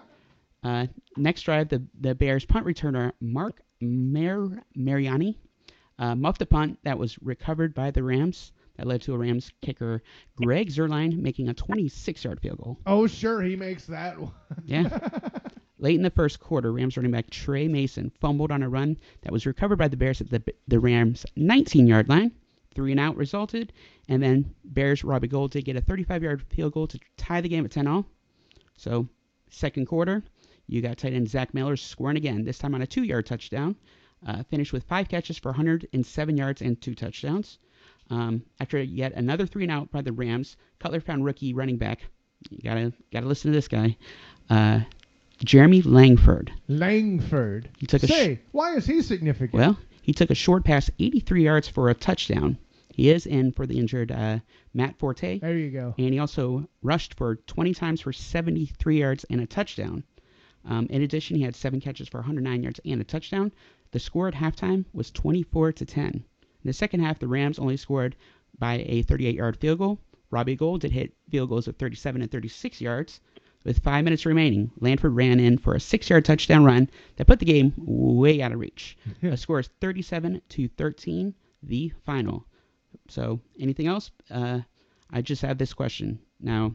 Uh, next drive, the, the Bears punt returner Mark Mar- Mariani uh, muffed a punt that was recovered by the Rams. That led to a Rams kicker, Greg Zuerlein, making a twenty-six-yard field goal. Oh, sure, he makes that one. Yeah. Late in the first quarter, Rams running back Trey Mason fumbled on a run that was recovered by the Bears at the, the Rams' nineteen-yard line. Three and out resulted, and then Bears Robbie Gould did get a thirty-five-yard field goal to tie the game at ten all. So, second quarter, you got tight end Zach Miller scoring again, this time on a two-yard touchdown. Uh, finished with five catches for one hundred seven yards and two touchdowns. Um, after yet another three and out by the Rams, Cutler found rookie running back. You gotta gotta listen to this guy, uh, Jeremy Langford. Langford. He took a Say, sh- why is he significant? Well, he took a short pass, eighty-three yards for a touchdown. He is in for the injured uh, Matt Forte. There you go. And he also rushed for twenty times for seventy-three yards and a touchdown. Um, in addition, he had seven catches for one hundred nine yards and a touchdown. The score at halftime was twenty-four to ten. In the second half, the Rams only scored by a thirty-eight-yard field goal. Robbie Gould did hit field goals of thirty-seven and thirty-six yards. With five minutes remaining, Langford ran in for a six-yard touchdown run that put the game way out of reach. The score is thirty-seven to thirteen, the final. So, anything else? Uh, I just have this question. Now,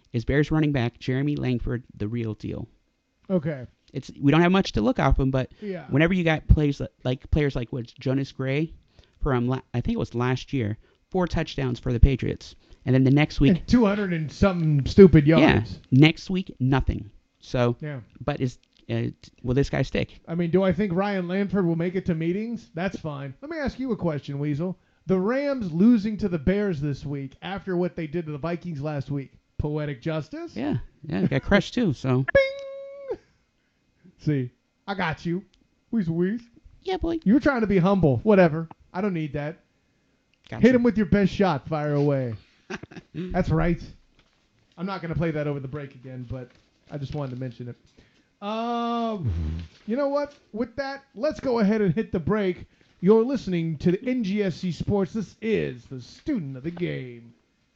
is Bears running back Jeremy Langford the real deal? Okay. It's we don't have much to look off him, but Yeah. whenever you got plays like players like what Jonas Gray from I think it was last year, four touchdowns for the Patriots, and then the next week and two hundred and something stupid yards. Yeah, next week nothing. So yeah, but is uh, will this guy stick? I mean, do I think Ryan Lanford will make it to meetings? That's fine. Let me ask you a question, Weasel. The Rams losing to the Bears this week after what they did to the Vikings last week. Poetic justice? Yeah, yeah, got crushed too. So. Bing! See, I got you. Weasel Weez. Yeah, boy. You were trying to be humble. Whatever. I don't need that. Gotcha. Hit him with your best shot. Fire away. That's right. I'm not going to play that over the break again, but I just wanted to mention it. Um, you know what? With that, let's go ahead and hit the break. You're listening to the N G S C Sports. This is the student of the game.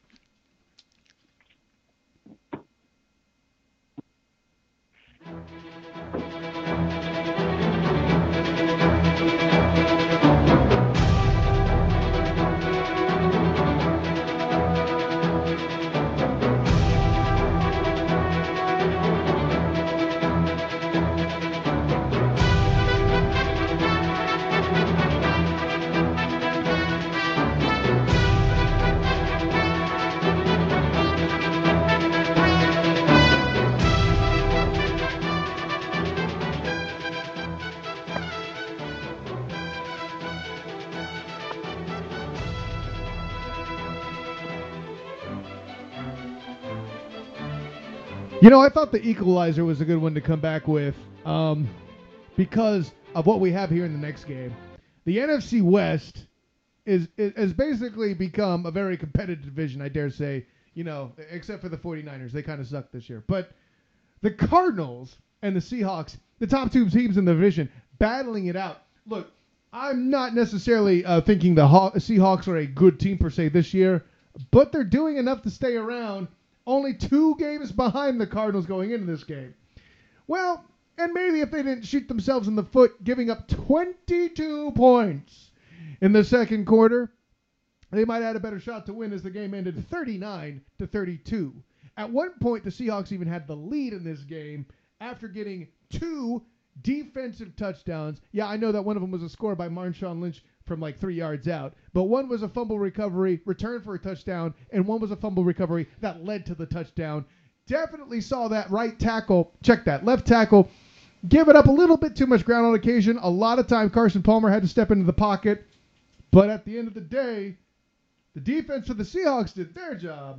You know, I thought the equalizer was a good one to come back with um, because of what we have here in the next game. The N F C West is, is has basically become a very competitive division, I dare say, you know, except for the 49ers. They kind of suck this year. But the Cardinals and the Seahawks, the top two teams in the division, battling it out. Look, I'm not necessarily uh, thinking the Haw- Seahawks are a good team per se this year, but they're doing enough to stay around. Only two games behind the Cardinals going into this game. Well, and maybe if they didn't shoot themselves in the foot, giving up twenty-two points in the second quarter, they might have had a better shot to win as the game ended thirty-nine to thirty-two. At one point, the Seahawks even had the lead in this game after getting two defensive touchdowns. Yeah, I know that one of them was a score by Marshawn Lynch from like three yards out. But one was a fumble recovery, return for a touchdown, and one was a fumble recovery that led to the touchdown. Definitely saw that right tackle, check that, left tackle, give it up a little bit too much ground on occasion. A lot of time Carson Palmer had to step into the pocket. But at the end of the day, the defense for the Seahawks did their job.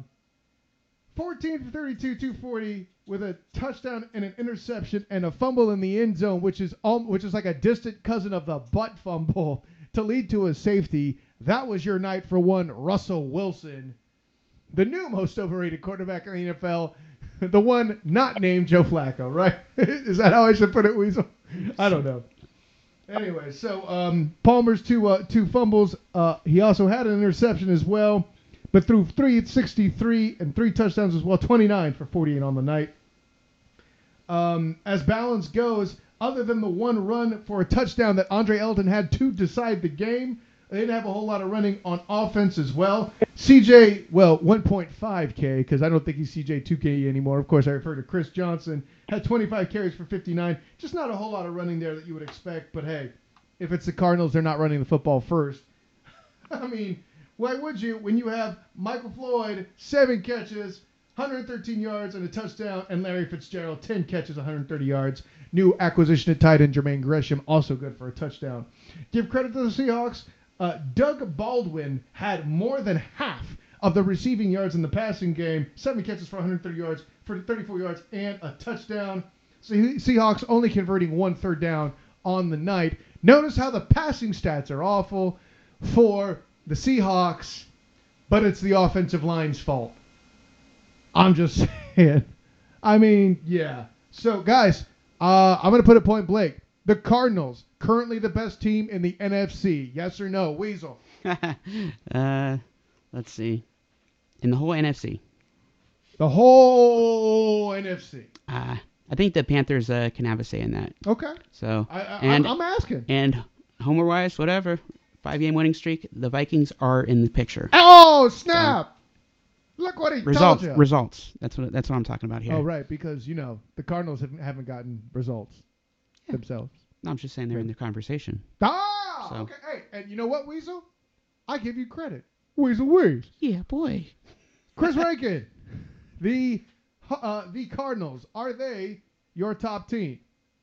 fourteen for thirty-two, two forty with a touchdown and an interception and a fumble in the end zone, which is um, which is like a distant cousin of the butt fumble to lead to a safety. That was your night for one Russell Wilson, the new most overrated quarterback in the N F L, the one not named Joe Flacco, right? Is that how I should put it, Weasel? I don't know. Anyway, so um, Palmer's two uh, two fumbles. Uh, he also had an interception as well, but threw three sixty-three and three touchdowns as well, twenty-nine for forty-eight on the night. Um, as balance goes, other than the one run for a touchdown that Andre Elton had to decide the game, they didn't have a whole lot of running on offense as well. C J, well, one point five K, because I don't think he's C J two K anymore. Of course, I refer to Chris Johnson. Had twenty-five carries for fifty-nine. Just not a whole lot of running there that you would expect. But, hey, if it's the Cardinals, they're not running the football first. I mean, why would you when you have Michael Floyd, seven catches, one hundred thirteen yards and a touchdown, and Larry Fitzgerald, ten catches, one hundred thirty yards. New acquisition at tight end, Jermaine Gresham, also good for a touchdown. Give credit to the Seahawks. Uh, Doug Baldwin had more than half of the receiving yards in the passing game. Seven catches for one hundred thirty yards, for thirty-four yards, and a touchdown. So Seahawks only converting one third down on the night. Notice how the passing stats are awful for the Seahawks, but it's the offensive line's fault. I'm just saying. I mean, yeah. So, guys, uh, I'm going to put it point blank. The Cardinals, currently the best team in the N F C. Yes or no, Weasel? uh, let's see. In the whole N F C. The whole N F C. Uh, I think the Panthers uh, can have a say in that. Okay. So, I, I, and, I'm asking. And homer-wise, whatever, five-game winning streak, the Vikings are in the picture. Oh, snap! Look what he Results. told you. Results. That's what that's what I'm talking about here. Oh, right, because, you know, the Cardinals haven't, haven't gotten results Yeah. themselves. No, I'm just saying they're in the conversation. Ah! So- Okay. Hey, and you know what, Weasel? I give you credit. Weasel Weeze. Yeah, boy. Chris Rankin, the uh, the Cardinals, are they your top team?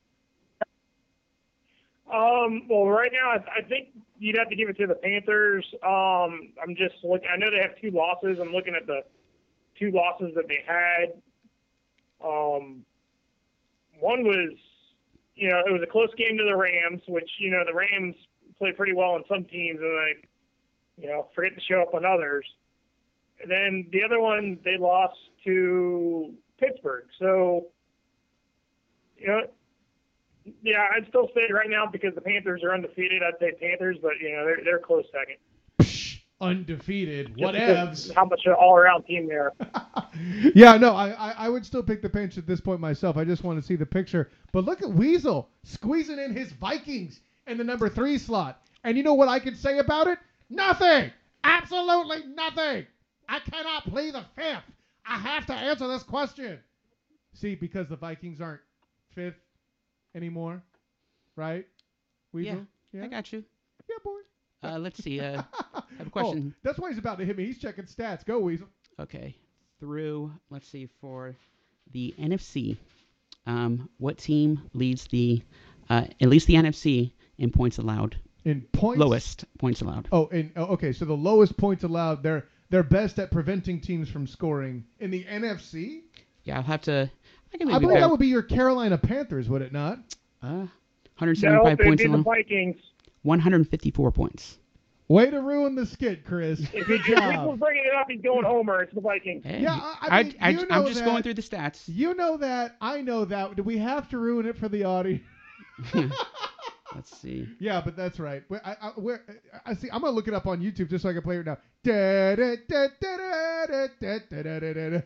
Um, well, right now, I, I think you'd have to give it to the Panthers. Um, I'm just looking. I know they have two losses. I'm looking at the two losses that they had. Um, one was, you know, it was a close game to the Rams, which, you know, the Rams play pretty well on some teams, and they, you know, forget to show up on others. And then the other one, they lost to Pittsburgh. So, you know, yeah, I'd still say right now, because the Panthers are undefeated, I'd say Panthers, but, you know, they're, they're a close second. Psh, undefeated. Just Whatevs. because how much an all-around team they are. Yeah, no, I, I, I would still pick the pinch at this point myself. I just want to see the picture. But look at Weasel squeezing in his Vikings in the number three slot. And you know what I can say about it? Nothing. Absolutely nothing. I cannot plead the fifth. I have to answer this question. See, because the Vikings aren't fifth anymore, right? Weasel? I got you. Yeah, boy. Uh, let's see. Uh, I have a Oh, question. that's why he's about to hit me. He's checking stats. Go, Weasel. Okay. Through, let's see, for the N F C, um, what team leads the, uh, at least the N F C in points allowed? In points? Lowest points allowed. Oh, and oh, okay, so the lowest points allowed. They're they're best at preventing teams from scoring in the N F C. Yeah, I'll have to. I can I maybe believe go. that would be your Carolina Panthers, would it not? Uh, No, one hundred seventy-five it'd points be the allowed. Vikings. one hundred fifty-four points. Way to ruin the skit, Chris. If Good he- if Weasel's job. bringing it up, he's going Homer. It's the Vikings. Hey, Yeah, I- I mean, you know I'm just that- going through the stats. You know that. I know that. Do we have to ruin it for the audience? Let's see. Yeah, but that's right. But I, I, where, I see. I'm gonna look it up on YouTube just so I can play it now. Da, da, da, da, da, da, da, da, da, da, da.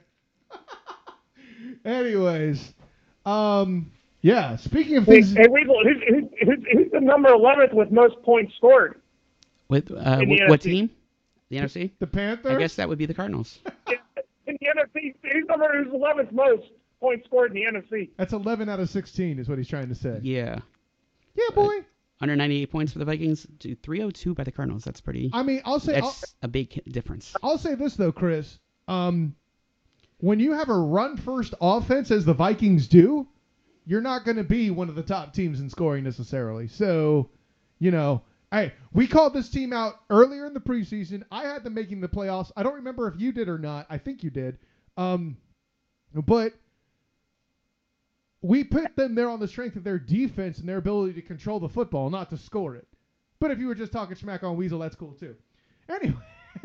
Anyways, um, yeah. Speaking of Hey, things, hey Weasel, who's, who's, who's, who's the number eleventh with most points scored? With uh, In the wh- what N F C. team? The N F C? the Panthers. I guess that would be the Cardinals. In the N F C, who's number who's eleventh most points scored in the N F C? That's eleven out of sixteen, is what he's trying to say. Yeah. Yeah, boy. one hundred ninety-eight points for the Vikings to three oh two by the Cardinals. That's pretty. I mean, I'll say. I'll, That's a big difference. I'll say this though, Chris. Um, when you have a run-first offense, as the Vikings do, you're not going to be one of the top teams in scoring necessarily. So, you know, hey, we called this team out earlier in the preseason. I had them making the playoffs. I don't remember if you did or not. I think you did. Um, but we put them there on the strength of their defense and their ability to control the football, not to score it. But if you were just talking smack on Weasel, that's cool too. Anyway.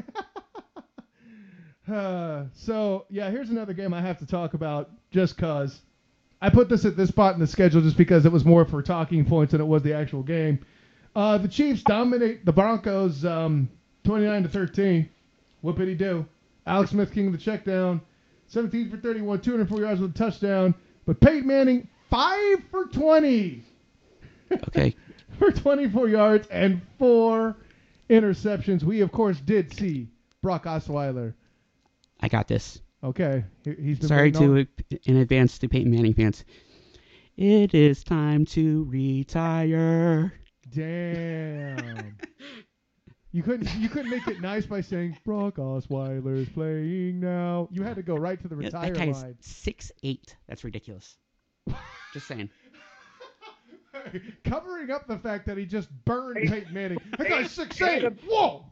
uh, so, yeah, here's another game I have to talk about just because. I put this at this spot in the schedule just because it was more for talking points than it was the actual game. Uh, the Chiefs dominate the Broncos um, twenty-nine to thirteen. Whoopity do. Alex Smith king of the check down. seventeen for thirty-one, two hundred four yards with a touchdown. But Peyton Manning, five for twenty. Okay. For twenty-four yards and four interceptions. We, of course, did see Brock Osweiler. I got this. Okay. he- He's been Sorry waiting on- to in advance to Peyton Manning fans. It is time to retire. Damn. You couldn't you couldn't make it nice by saying Brock Osweiler is playing now. You had to go right to the Yeah, retire that guy is line. six eight. That's ridiculous. Just saying. Covering up the fact that he just burned Hey. Peyton Manning. That guy's six Hey, eight. Whoa.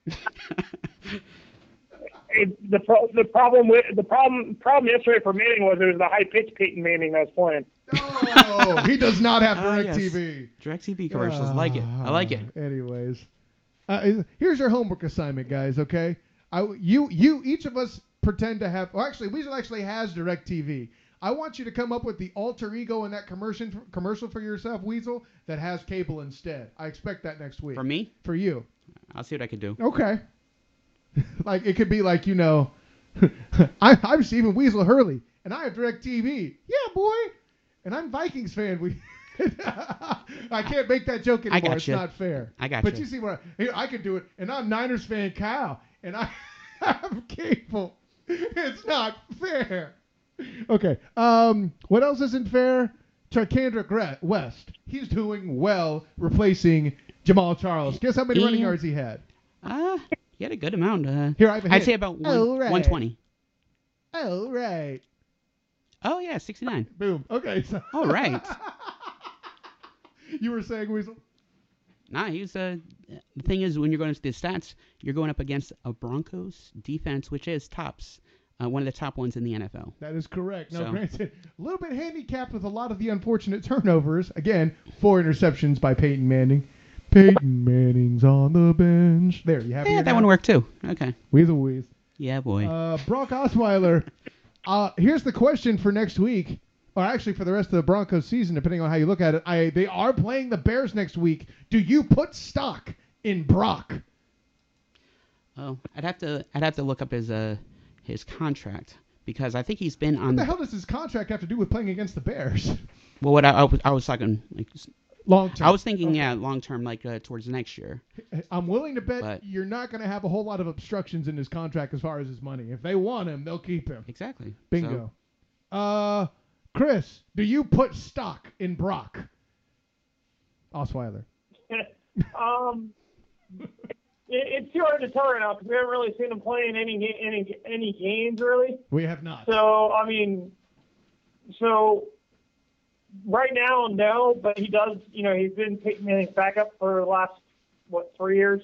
It, the pro, the problem with the problem problem yesterday for Manning was it was the high pitch Peyton Manning that was playing. Oh, he does not have Ah, direct yes. T V. DirecTV commercials. like it. I like it. Anyways, uh, here's your homework assignment, guys. Okay, I, you you each of us pretend to have. Well, actually, Weasel actually has DirecTV. I want you to come up with the alter ego in that commercial commercial for yourself, Weasel, that has cable instead. I expect that next week. For me, For you. I'll see what I can do. Okay. Like it could be like, you know, I, I'm Stephen Weasel Hurley, and I have DirecTV. Yeah, boy. And I'm Vikings fan. We. I can't make that joke anymore. got It's you. not fair. I got But you. you see what I, here, I can do it, and I'm Niners fan Kyle, and I have cable. It's not fair. Okay. Um, what else isn't fair? Charkandrick West. He's doing well replacing Jamal Charles. Guess how many Yeah. running yards he had? Uh, he had a good amount. Uh, Here, I have a I'd hint. say about one, Oh, right. one twenty. Oh, right. Oh, yeah, sixty-nine. Boom. Okay. So All right. You were saying, Weasel? Nah, he's uh, the thing is, when you're going to the stats, you're going up against a Broncos defense, which is tops, uh, one of the top ones in the N F L. That is correct. Now, So- granted, a little bit handicapped with a lot of the unfortunate turnovers. Again, four interceptions by Peyton Manning. Peyton Manning's on the bench. There, you have Yeah, that one worked too. Okay. Weasel Wheeze. Yeah, boy. Uh, Brock Osweiler. Uh, here's the question for next week, or actually for the rest of the Broncos season, depending on how you look at it. I they are playing the Bears next week. Do you put stock in Brock? oh, I'd have to, I'd have to look up his uh, his contract because I think he's been What on. the hell does his contract have to do with playing against the Bears? Well, what I, I was, I was talking, like, Long term. I was thinking, yeah, long term, like uh, towards next year. I'm willing to bet But- you're not going to have a whole lot of obstructions in his contract as far as his money. If they want him, they'll keep him. Exactly. Bingo. So, Uh, Chris, do you put stock in Brock Osweiler? um, it, it's too hard to tell right now because we haven't really seen him play in any ga- any any games really. We have not. So I mean, so right now, no, but he does. You know, he's been Peyton Manning's backup for the last what three years.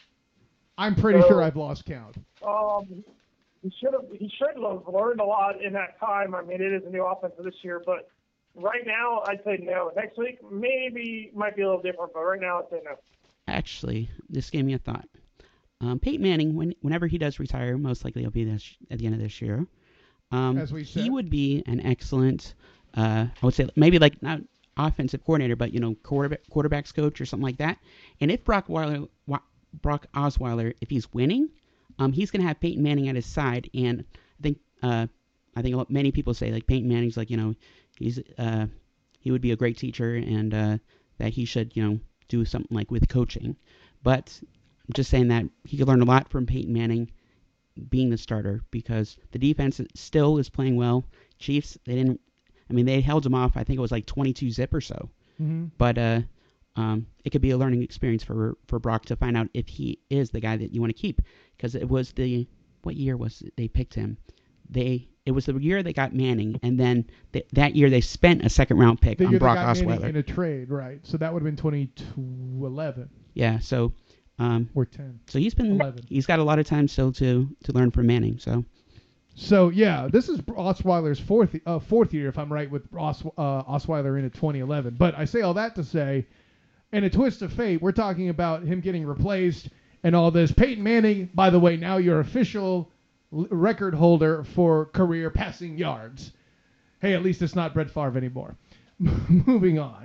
I'm pretty so- sure I've lost count. Um, he should have he should have learned a lot in that time. I mean, it is a new offense for this year, but right now I'd say no. Next week maybe might be a little different, but right now I'd say no. actually, this gave me a thought. Um, Peyton Manning, when, whenever he does retire, most likely it'll be this, at the end of this year. Um, As we said. he would be an excellent, uh, I would say maybe like not offensive coordinator, but you know, quarterback quarterbacks coach or something like that. And if Brock Weiler, Wa- Brock Osweiler, if he's winning, um, he's gonna have Peyton Manning at his side. And I think, uh, I think a lot- many people say like Peyton Manning's like you know, he's uh, he would be a great teacher and uh, that he should you know do something like with coaching. But I'm just saying that he could learn a lot from Peyton Manning being the starter because the defense still is playing well. Chiefs, they didn't, I mean, they held him off. I think it was like twenty-two zip or so. Mm-hmm. But uh, um, it could be a learning experience for for Brock to find out if he is the guy that you want to keep. Because it was the, what year was it they picked him? They It was the year they got Manning, and then th- that year they spent a second round pick The on year they Brock got Manning Osweiler. in a trade, right? So that would have been twenty eleven Yeah, so um, or ten. so he's been eleven. he's got a lot of time still to to learn from Manning. So So yeah, this is Osweiler's fourth uh, fourth year, if I'm right, with Os, uh, Osweiler in at twenty eleven. But I say all that to say, in a twist of fate, we're talking about him getting replaced and all this. Peyton Manning, by the way, now your official l- record holder for career passing yards. Hey, at least it's not Brett Favre anymore. Moving on.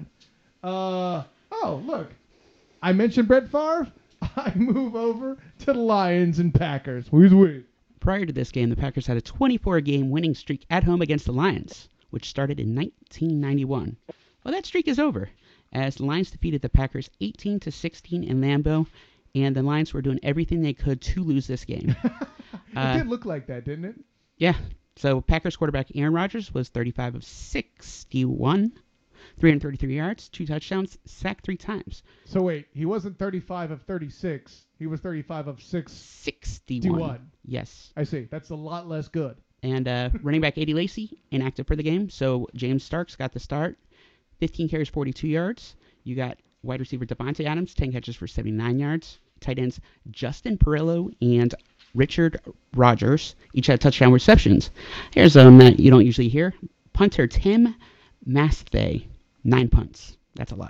Uh, oh, look. I mentioned Brett Favre. I move over to the Lions and Packers. Who's with? prior to this game, the Packers had a twenty-four game winning streak at home against the Lions, which started in nineteen ninety-one. Well, that streak is over, as the Lions defeated the Packers eighteen to sixteen in Lambeau, and the Lions were doing everything they could to lose this game. It Uh, did look like that, didn't it? Yeah. So Packers quarterback Aaron Rodgers was thirty-five of sixty-one, three hundred thirty-three yards, two touchdowns, sacked three times. So wait, he wasn't thirty-five of thirty-six. He was thirty-five of six. sixty-one. Yes. I see. That's a lot less good. And uh, running back Eddie Lacy, inactive for the game. So James Starks got the start. fifteen carries, forty-two yards. You got wide receiver Devontae Adams, ten catches for seventy-nine yards. Tight ends Justin Perillo and Richard Rogers each had touchdown receptions. Here's um that you don't usually hear. Punter Tim Masthay, nine punts. That's a lot.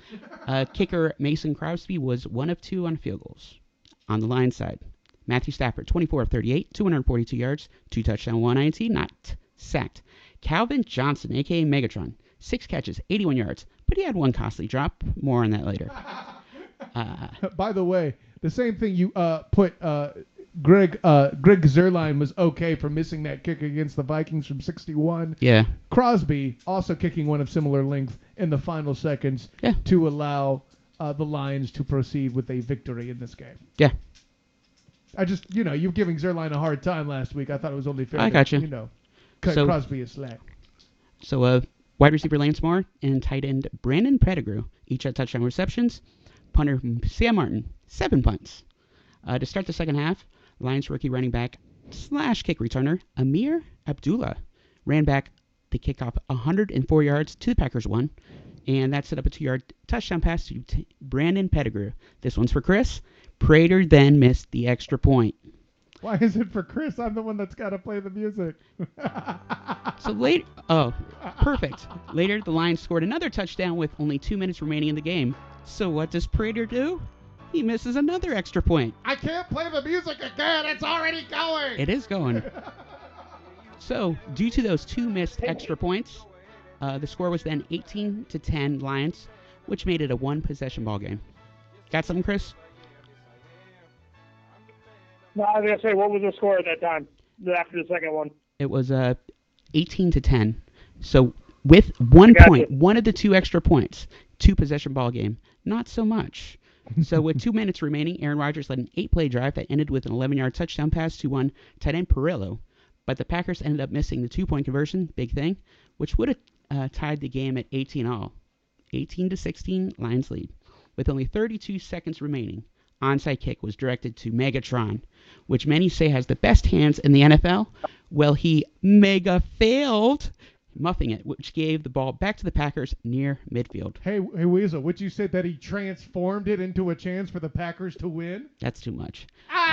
Uh, kicker Mason Crosby was one of two on field goals. On the Lions side, Matthew Stafford, twenty-four of thirty-eight, two hundred forty-two yards, two touchdown, one I N T, not sacked. Calvin Johnson, a K A Megatron, six catches, eighty-one yards, but he had one costly drop. More on that later. Uh, By the way, the same thing you uh, put uh, Greg uh, Greg Zerline was okay for missing that kick against the Vikings from sixty-one. yeah, Crosby also kicking one of similar length in the final seconds Yeah. to allow uh, the Lions to proceed with a victory in this game. yeah. I just, you know, you're giving Zerline a hard time last week. I thought it was only fair. I to, got you. You know, cut So- Crosby a slack. So, uh, wide receiver Lance Moore and tight end Brandon Pettigrew each had touchdown receptions. Punter Sam Martin, seven punts. Uh, to start the second half, Lions rookie running back slash kick returner Amir Abdullah ran back the kickoff one hundred four yards to the Packers one, and that set up a two-yard touchdown pass to t- Brandon Pettigrew. This one's for Chris. Prater then missed the extra point. Why is it for Chris? I'm the one that's got to play the music. So late, oh, perfect. Later, the Lions scored another touchdown with only two minutes remaining in the game. So what does Prater do? He misses another extra point. I can't play the music again. It's already going. It is going. So, due to those two missed extra points, uh, the score was then eighteen to ten Lions, which made it a one-possession ball game. Got something, Chris? No, I was gonna say, what was the score at that time after the second one? It was uh, eighteen to ten. So, with one I got point, you. one of the two extra points, two-possession ball game. Not so much. So, with two minutes remaining, Aaron Rodgers led an eight-play drive that ended with an eleven-yard touchdown pass to one tight end Perillo. But the Packers ended up missing the two-point conversion, big thing, which would have uh, tied the game at eighteen all. eighteen to sixteen, Lions lead. With only thirty-two seconds remaining, onside kick was directed to Megatron, which many say has the best hands in the N F L. Well, he mega failed, muffing it, which gave the ball back to the Packers near midfield. Hey, hey, Weasel, would you say that he transformed it into a chance for the Packers to win? That's too much.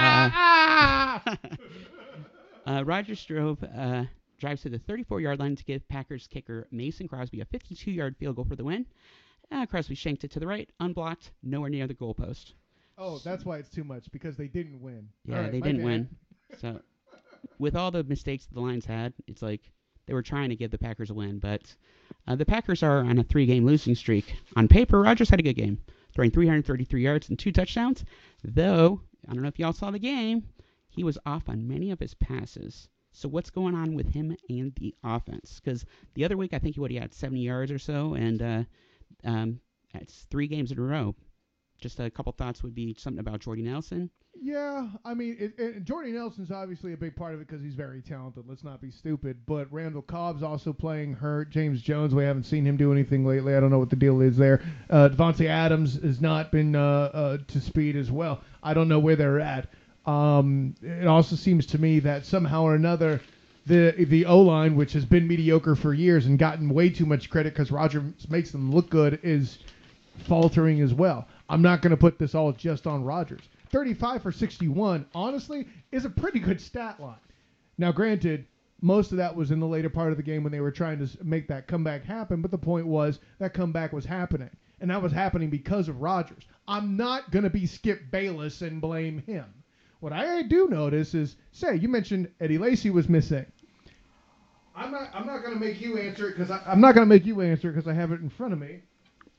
Ah! Uh, uh, Rodgers drove uh, drives to the thirty-four-yard line to give Packers kicker Mason Crosby a fifty-two-yard field goal for the win. Uh, Crosby shanked it to the right, unblocked, nowhere near the goalpost. Oh, that's why it's too much, because they didn't win. Yeah, All right, they my didn't bad. win. So, with all the mistakes the Lions had, it's like they were trying to give the Packers a win. But uh, the Packers are on a three-game losing streak. On paper, Rodgers had a good game, throwing three hundred thirty-three yards and two touchdowns. Though, I don't know if y'all saw the game, he was off on many of his passes. So what's going on with him and the offense? Because the other week, I think he would have had seventy yards or so, and uh, um, that's three games in a row. Just a couple thoughts would be something about Jordy Nelson. Yeah, I mean, it, it, Jordy Nelson's obviously a big part of it because he's very talented. Let's not be stupid. But Randall Cobb's also playing hurt. James Jones, we haven't seen him do anything lately. I don't know what the deal is there. Uh, Devontae Adams has not been uh, uh, to speed as well. I don't know where they're at. Um, it also seems to me that somehow or another, the the O-line, which has been mediocre for years and gotten way too much credit because Rodgers makes them look good, is faltering as well. I'm not going to put this all just on Rodgers. thirty-five for sixty-one, honestly, is a pretty good stat line. Now, granted, most of that was in the later part of the game when they were trying to s- make that comeback happen, but the point was that comeback was happening, and that was happening because of Rodgers. I'm not going to be Skip Bayless and blame him. What I do notice is, say, you mentioned Eddie Lacy was missing. I'm not. I'm not going to make you answer it because I'm not going to make you answer it because I have it in front of me.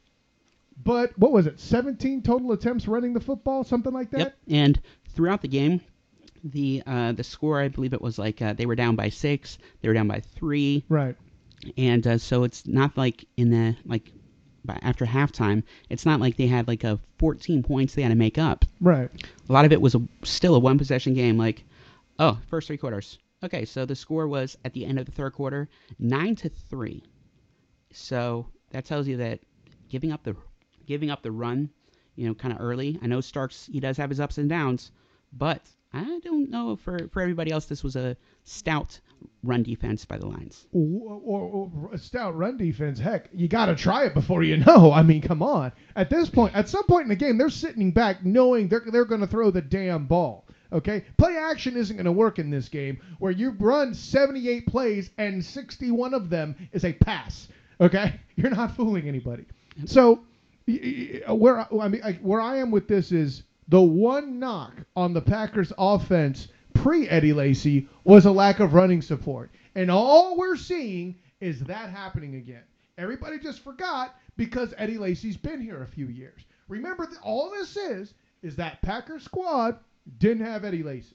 But what was it? seventeen total attempts running the football, something like that. Yep. And throughout the game, the uh, the score, I believe it was like uh, they were down by six, they were down by three, Right. and uh, so it's not like in the like by after halftime, it's not like they had like a fourteen points they had to make up. Right. A lot of it was a, still a one possession game. Like, oh, first three quarters. Okay, so the score was at the end of the third quarter, nine to three. So that tells you that giving up the giving up the run, you know, kind of early. I know Starks, he does have his ups and downs, but I don't know for for everybody else this was a stout run defense by the Lions. Or, or, or a stout run defense. Heck, you got to try it before you know. I mean, come on. At this point, at some point in the game, they're sitting back knowing they're they're going to throw the damn ball. Okay, play action isn't going to work in this game where you run seventy-eight plays and sixty-one of them is a pass. Okay, you're not fooling anybody. So y- y- where I mean I, where I am with this is the one knock on the Packers offense pre Eddie Lacy was a lack of running support, and all we're seeing is that happening again. Everybody just forgot because Eddie Lacy's been here a few years. Remember, that all this is is that Packers squad didn't have Eddie Lacy.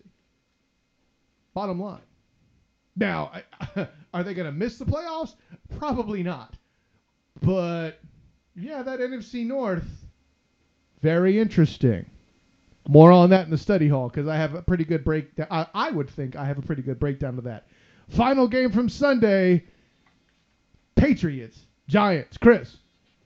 Bottom line. Now, are they going to miss the playoffs? Probably not. But, yeah, that N F C North, very interesting. More on that in the study hall because I have a pretty good breakdown. I, I would think I have a pretty good breakdown of that. Final game from Sunday, Patriots, Giants. Chris.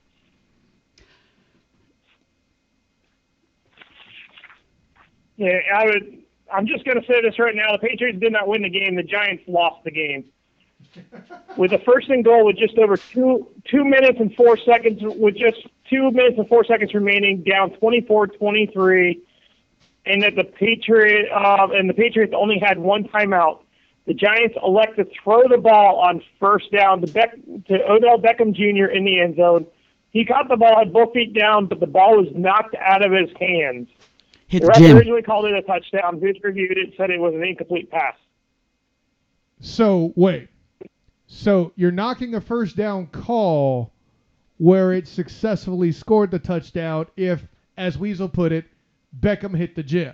Yeah, I would. I'm just going to say this right now. The Patriots did not win the game. The Giants lost the game. With the first and goal with just over two two minutes and four seconds, with just two minutes and four seconds remaining, down twenty-four twenty-three, and that the Patriot uh, and the Patriots only had one timeout. The Giants elect to throw the ball on first down to, Beck, to Odell Beckham Junior in the end zone. He caught the ball, had both feet down, but the ball was knocked out of his hands. Hit the the ref gym. originally called it a touchdown. Who's reviewed it said it was an incomplete pass. So, wait. So, you're knocking a first down call where it successfully scored the touchdown if, as Weasel put it, Beckham hit the gym.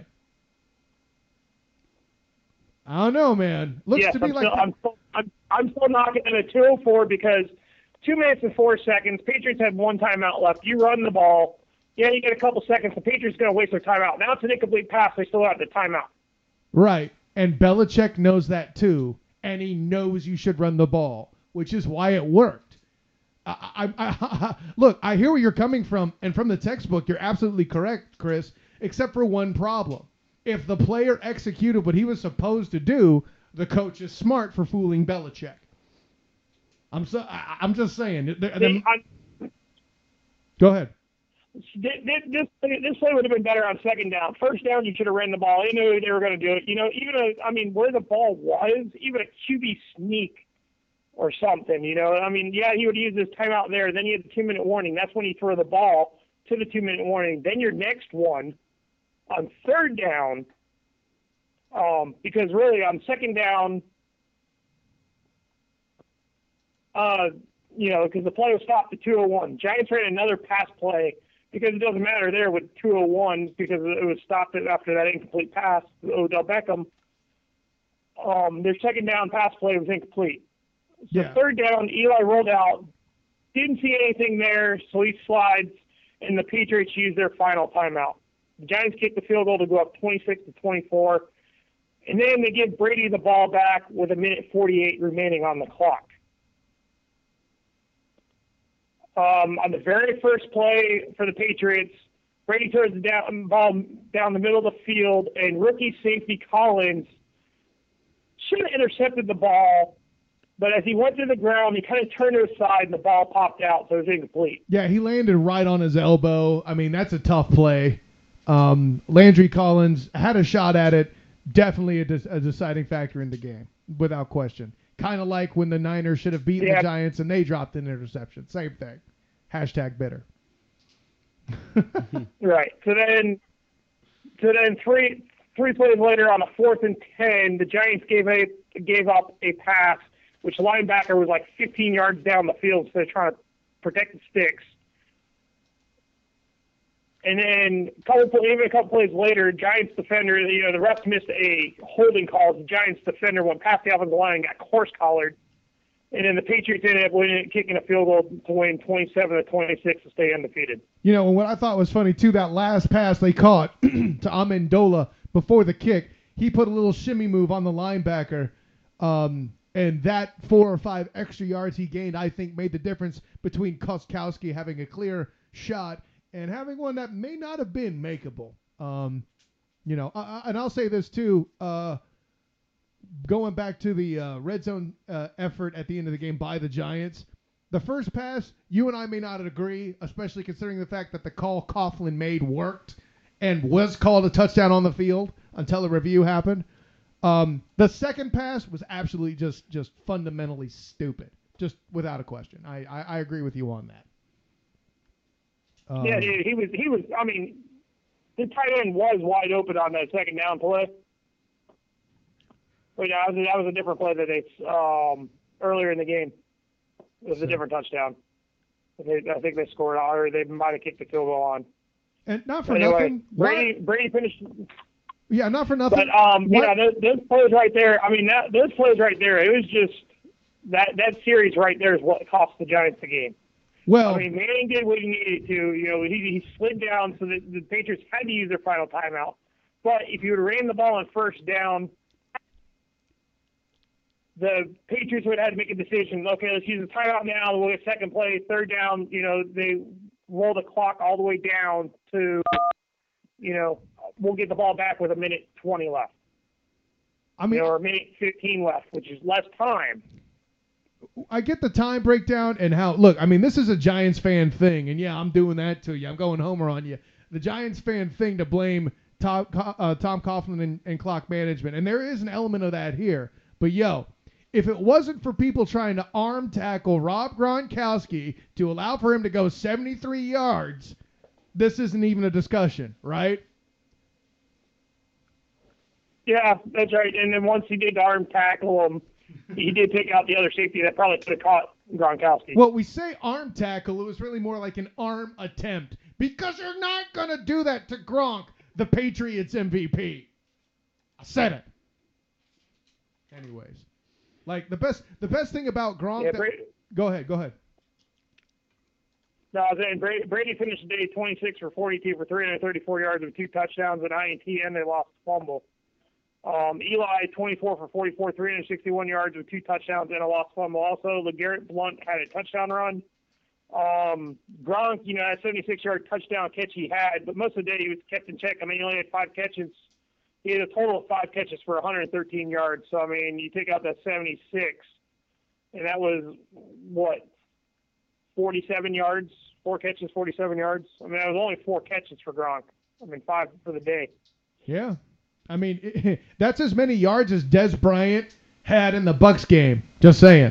I don't know, man. Looks yes, to me I'm like... Still, I'm, still, I'm, I'm still knocking it at two oh four because two minutes and four seconds, Patriots had one timeout left. You run the ball. Yeah, you get a couple seconds. The Patriots going to waste their timeout. Now it's an incomplete pass. They still have the timeout. Right. And Belichick knows that too. And he knows you should run the ball, which is why it worked. I, I, I, look, I hear where you're coming from. And from the textbook, you're absolutely correct, Chris, except for one problem. If the player executed what he was supposed to do, the coach is smart for fooling Belichick. I'm so, I, I'm just saying. They're, they're, go ahead. This, this, this play would have been better on second down. First down, you should have ran the ball. You knew they were going to do it. You know, even a, I mean, where the ball was, even a Q B sneak or something. You know, I mean, yeah, he would use his timeout there. Then you had the two-minute warning. That's when you throw the ball to the two-minute warning. Then your next one on third down, um, because really on second down, uh, you know, because the play was stopped at two oh one. Giants ran another pass play. Because it doesn't matter there with two oh one because it was stopped after that incomplete pass to Odell Beckham. Um, their second down pass play was incomplete. So yeah. Third down, Eli rolled out, didn't see anything there, so he slides, and the Patriots used their final timeout. The Giants kicked the field goal to go up twenty-six to twenty-four, and then they give Brady the ball back with a minute forty-eight remaining on the clock. Um, on the very first play for the Patriots, Brady throws the down, ball down the middle of the field, and rookie safety Collins should have intercepted the ball, but as he went to the ground, he kind of turned to his side, and the ball popped out, so it was incomplete. Yeah, he landed right on his elbow. I mean, that's a tough play. Um, Landry Collins had a shot at it, definitely a, de- a deciding factor in the game, without question. Kind of like when the Niners should have beaten yeah. the Giants and they dropped an interception. Same thing. Hashtag bitter. Right. So then, so then three three plays later on a fourth and ten, the Giants gave a gave up a pass, which linebacker was like fifteen yards down the field, so they're trying to protect the sticks. And then a couple, even a couple plays later, Giants defender, you know, the refs missed a holding call. The Giants defender went past the offensive line and got horse collared. And then the Patriots ended up winning, kicking a field goal to win twenty-seven to twenty-six to stay undefeated. You know, and what I thought was funny, too, that last pass they caught to Amendola before the kick, he put a little shimmy move on the linebacker, um, and that four or five extra yards he gained, I think, made the difference between Koskowski having a clear shot and having one that may not have been makeable. Um, you know, uh, and I'll say this too, uh, going back to the uh, red zone uh, effort at the end of the game by the Giants, the first pass, you and I may not agree, especially considering the fact that the call Coughlin made worked and was called a touchdown on the field until the review happened. Um, the second pass was absolutely just, just fundamentally stupid, just without a question. I, I, I agree with you on that. Um, yeah, he, he was. He was. I mean, the tight end was wide open on that second down play. But yeah, that was, that was a different play that they um, earlier in the game. It was so, a different touchdown. They, I think they scored, or they might have kicked the field goal on. And not for anyway, nothing. Brady what? Brady finished. Yeah, not for nothing. But um, yeah, those, those plays right there. I mean, that, those plays right there. It was just that that series right there is what cost the Giants the game. Well, I mean, Manning did what he needed to. You know, he, he slid down so that the Patriots had to use their final timeout. But if you would have ran the ball on first down, the Patriots would have had to make a decision. Okay, let's use the timeout now. We'll get second play, third down. You know, they roll the clock all the way down to, you know, we'll get the ball back with a minute twenty left. I mean, you know, or a minute fifteen left, which is less time. I get the time breakdown and how, look, I mean, this is a Giants fan thing, and yeah, I'm doing that to you. I'm going homer on you. The Giants fan thing to blame Tom, uh, Tom Coughlin and, and clock management, and there is an element of that here. But, yo, if it wasn't for people trying to arm tackle Rob Gronkowski to allow for him to go seventy-three yards, this isn't even a discussion, right? Yeah, that's right. And then once he did arm tackle him, he did take out the other safety that probably could have caught Gronkowski. Well, we say arm tackle. It was really more like an arm attempt because you're not going to do that to Gronk, the Patriots M V P. I said it. Anyways, like the best the best thing about Gronk. Yeah, that, Brady, go ahead. Go ahead. No, I was saying Brady, Brady finished the day twenty-six for forty-two for three hundred thirty-four yards with two touchdowns, an I N T, and they lost the fumble. Um, Eli, twenty-four for forty-four, three hundred sixty-one yards with two touchdowns and a lost fumble. Also, LeGarrette Blount had a touchdown run. Um, Gronk, you know, that seventy-six-yard touchdown catch he had, but most of the day he was kept in check. I mean, he only had five catches. He had a total of five catches for one hundred thirteen yards. So, I mean, you take out that seventy-six, and that was, what, forty-seven yards? Four catches, forty-seven yards? I mean, that was only four catches for Gronk. I mean, five for the day. Yeah. I mean, it, that's as many yards as Des Bryant had in the Bucks game. Just saying.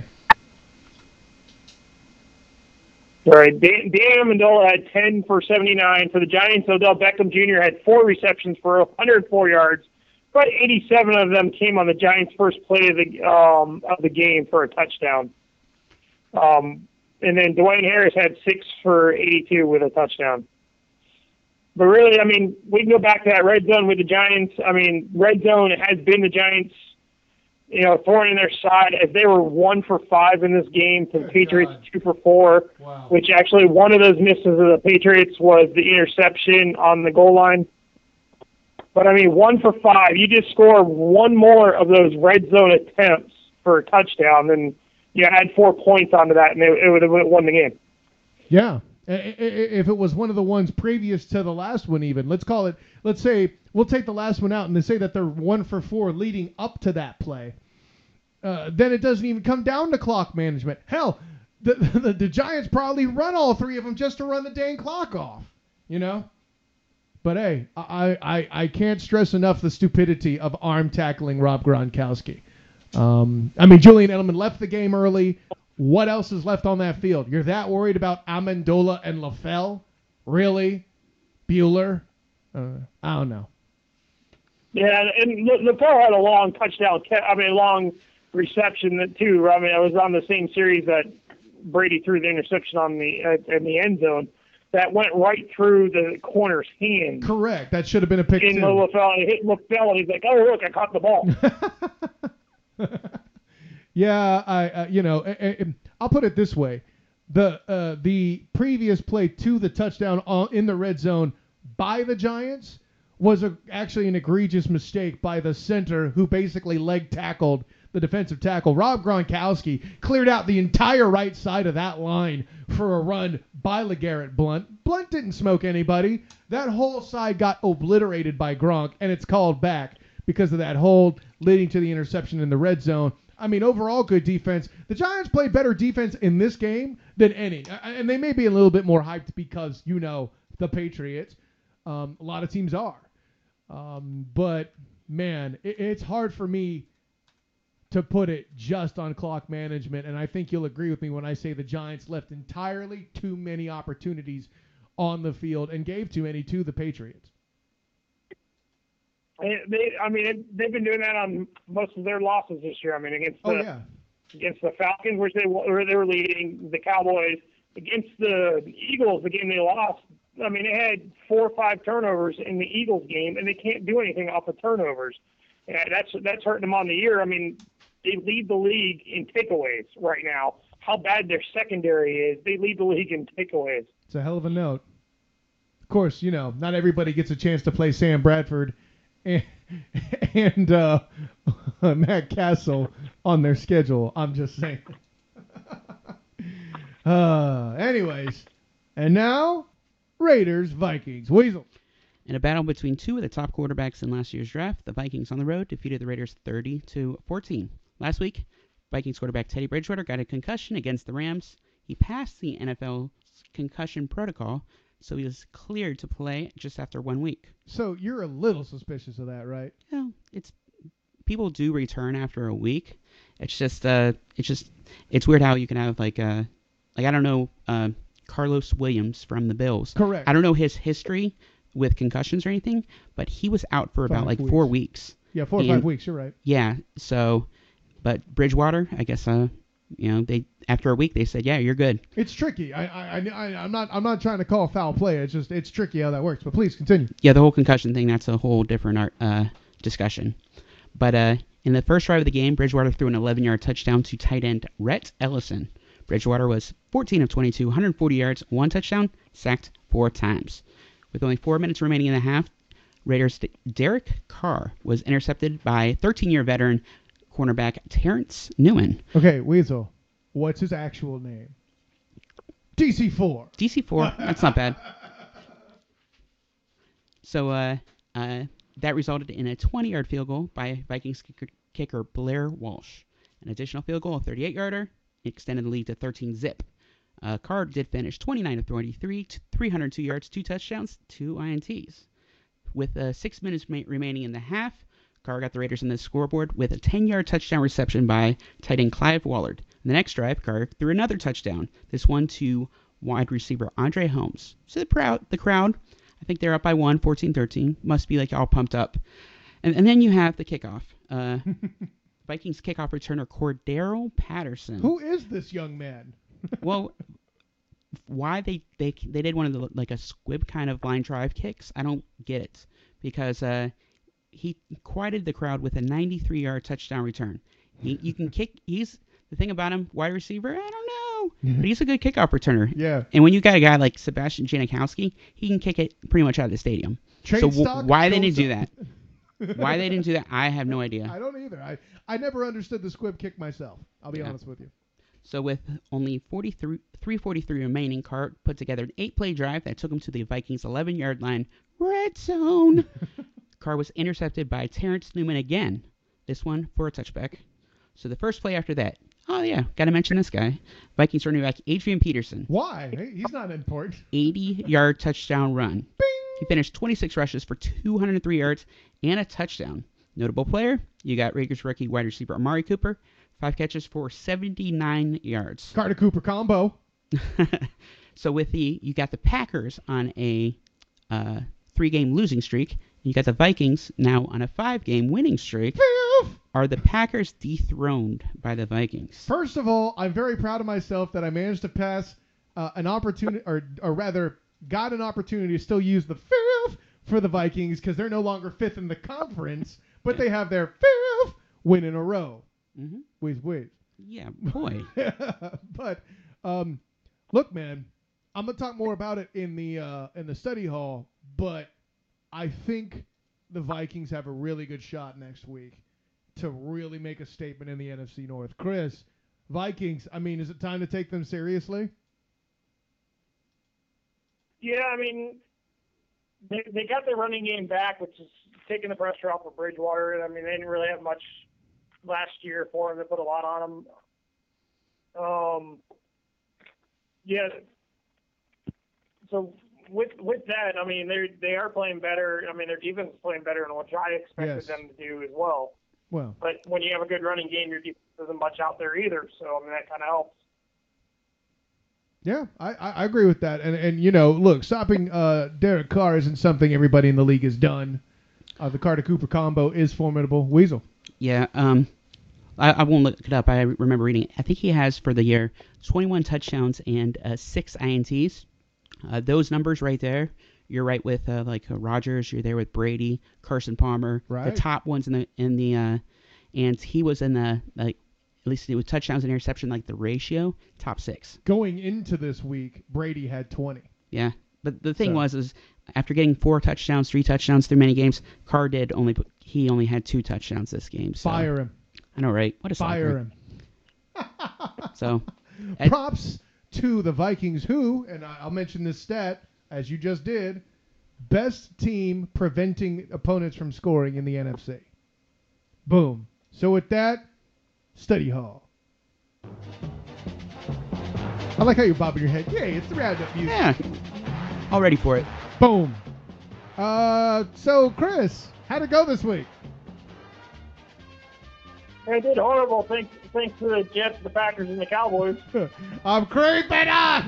All right, Dan, Dan Amendola had ten for seventy-nine. For the Giants, Odell Beckham Junior had four receptions for one hundred four yards, but eighty-seven of them came on the Giants' first play of the um, of the game for a touchdown. Um, and then Dwayne Harris had six for eighty-two with a touchdown. But really, I mean, we can go back to that red zone with the Giants. I mean, red zone has been the Giants, you know, thorn in their side as they were one for five in this game to the Patriots God. two for four, Wow. which actually one of those misses of the Patriots was the interception on the goal line. But, I mean, one for five. You just score one more of those red zone attempts for a touchdown, then you had four points onto that, and it, it would have won the game. Yeah. If it was one of the ones previous to the last one even, let's call it, let's say, we'll take the last one out and they say that they're one for four leading up to that play. Uh, then it doesn't even come down to clock management. Hell, the, the, the Giants probably run all three of them just to run the dang clock off, you know? But hey, I, I, I can't stress enough the stupidity of arm tackling Rob Gronkowski. Um, I mean, Julian Edelman left the game early. What else is left on that field? You're that worried about Amendola and LaFell? Really? Bueller? Uh, I don't know. Yeah, and LaFell had a long touchdown, I mean, a long reception that too. I mean, it was on the same series that Brady threw the interception on the uh, in the end zone that went right through the corner's hand. Correct. That should have been a pick in too. LaFell, it hit LaFell, and he's like, "Oh, look, I caught the ball." Yeah, I, uh, you know, I, I, I'll put it this way: the uh, the previous play to the touchdown on, in the red zone by the Giants was a, actually an egregious mistake by the center who basically leg tackled the defensive tackle. Rob Gronkowski cleared out the entire right side of that line for a run by LeGarrette Blount. Blount didn't smoke anybody. That whole side got obliterated by Gronk, and it's called back because of that hold leading to the interception in the red zone. I mean, overall good defense. The Giants played better defense in this game than any. And they may be a little bit more hyped because, you know, the Patriots. Um, a lot of teams are. Um, but, man, it, it's hard for me to put it just on clock management. And I think you'll agree with me when I say the Giants left entirely too many opportunities on the field and gave too many to the Patriots. They, I mean, they've been doing that on most of their losses this year. I mean, against the Oh, yeah. against the Falcons, which they were they were leading, the Cowboys, against the Eagles, the game they lost. I mean, they had four or five turnovers in the Eagles game, and they can't do anything off of turnovers. And that's that's hurting them on the year. I mean, They lead the league in takeaways right now. How bad their secondary is, they lead the league in takeaways. It's a hell of a note. Of course, you know, not everybody gets a chance to play Sam Bradford and, and uh, Matt Castle on their schedule. I'm just saying. uh, anyways, and now Raiders, Vikings. Weasel. In a battle between two of the top quarterbacks in last year's draft, the Vikings on the road defeated the Raiders thirty to fourteen. Last week, Vikings quarterback Teddy Bridgewater got a concussion against the Rams. He passed the N F L's concussion protocol, so he was cleared to play just after one week. So you're a little suspicious of that, right? Well, it's people do return after a week. It's just uh, it's just it's weird how you can have like uh, like I don't know uh, Carlos Williams from the Bills. Correct. I don't know his history with concussions or anything, but he was out for about Five like weeks. four weeks. Yeah, four or And- five weeks. You're right. Yeah, so, but Bridgewater, I guess, uh, you know, they after a week they said, yeah, you're good. It's tricky. I, I, I, I'm not, I'm not trying to call foul play. It's just, it's tricky how that works. But please continue. Yeah, the whole concussion thing, that's a whole different art, uh, discussion. But uh, in the first drive of the game, Bridgewater threw an eleven-yard touchdown to tight end Rhett Ellison. Bridgewater was fourteen of twenty-two, one hundred forty yards, one touchdown, sacked four times. With only four minutes remaining in the half, Raiders' Derek Carr was intercepted by thirteen-year veteran cornerback Terrence Newman. Okay, Weasel. What's his actual name? D C four. D C four, that's not bad. So uh, uh, that resulted in a twenty-yard field goal by Vikings kicker, kicker Blair Walsh. An additional field goal, a thirty-eight-yarder, extended the lead to thirteen zip. Uh, Carr did finish twenty-nine of twenty-three, three hundred two yards, two touchdowns, two I N Ts. With uh, six minutes ma- remaining in the half, Carr got the Raiders on the scoreboard with a ten-yard touchdown reception by tight end Clive Wallard. In the next drive, Carr threw another touchdown, this one to wide receiver Andre Holmes. So the, proud, the crowd, I think they're up by one, fourteen thirteen, must be like all pumped up. And, and then you have the kickoff. Uh, Vikings kickoff returner Cordero Patterson. Who is this young man? Well, why they, they they did one of the like a squib kind of line drive kicks, I don't get it, because uh, he quieted the crowd with a ninety-three-yard touchdown return. He, you can kick. He's the thing about him, wide receiver. I don't know, but he's a good kickoff returner. Yeah. And when you got a guy like Sebastian Janikowski, he can kick it pretty much out of the stadium. Trade so w- stock why they goes didn't do up. that? Why they didn't do that? I have no idea. I don't either. I, I never understood the squib kick myself. I'll be Yeah. honest with you. So with only forty-three, three forty-three remaining, Carr put together an eight-play drive that took him to the Vikings' eleven-yard line, red zone. Carr was intercepted by Terrence Newman again, this one for a touchback. So the first play after that, oh yeah, got to mention this guy, Vikings running back Adrian Peterson, Why? Hey, he's not important. eighty-yard touchdown run. Bing! He finished twenty-six rushes for two hundred three yards and a touchdown. Notable player, you got Raiders rookie wide receiver Amari Cooper, five catches for seventy-nine yards. Carter Cooper combo. So with the, you got the Packers on a uh, three-game losing streak, and you got the Vikings now on a five-game winning streak. Are the Packers dethroned by the Vikings? First of all, I'm very proud of myself that I managed to pass uh, an opportunity, or, or rather, got an opportunity to still use the fifth for the Vikings because they're no longer fifth in the conference, but they have their fifth win in a row. Mm-hmm. Whiz, whiz. Yeah, boy. But um, look, man, I'm gonna talk more about it in the uh, in the study hall. But I think the Vikings have a really good shot next week to really make a statement in the N F C North. Chris, Vikings. I mean, is it time to take them seriously? Yeah, I mean, they they got their running game back, which is taking the pressure off of Bridgewater. I mean, they didn't really have much last year for him. They put a lot on him. Um, yeah. So with with that, I mean, they they are playing better. I mean, their defense is playing better than what I expected Yes. them to do as well. Well, But when you have a good running game, your defense isn't much out there either. So I mean, that kind of helps. yeah, I, I, I agree with that. And and you know, look, stopping uh, Derek Carr isn't something everybody in the league has done. Uh, the Carter Cooper combo is formidable. Weasel. Yeah, um, I, I won't look it up. I remember reading it. I think he has for the year twenty-one touchdowns and uh, six I N Ts. Uh, those numbers right there, you're right with uh, like uh, Rodgers. You're there with Brady, Carson Palmer, Right. the top ones in the in the uh, and he was in the like at least with touchdowns and interception, like the ratio, top six. Going into this week, Brady had twenty. Yeah, but the thing So. was is after getting four touchdowns, three touchdowns through many games, Carr did only put, he only had two touchdowns this game. So. Fire him. I know, right? What a Fire soccer. him. So, props to the Vikings, who, and I'll mention this stat as you just did, best team preventing opponents from scoring in the N F C. Boom. So with that, study hall. I like how you're bobbing your head. Yay, it's the roundup music. yeah, all ready for it. Boom. Uh, so Chris, how'd it go this week? I did horrible thanks, thanks to the Jets, the Packers, and the Cowboys. I'm creeping on.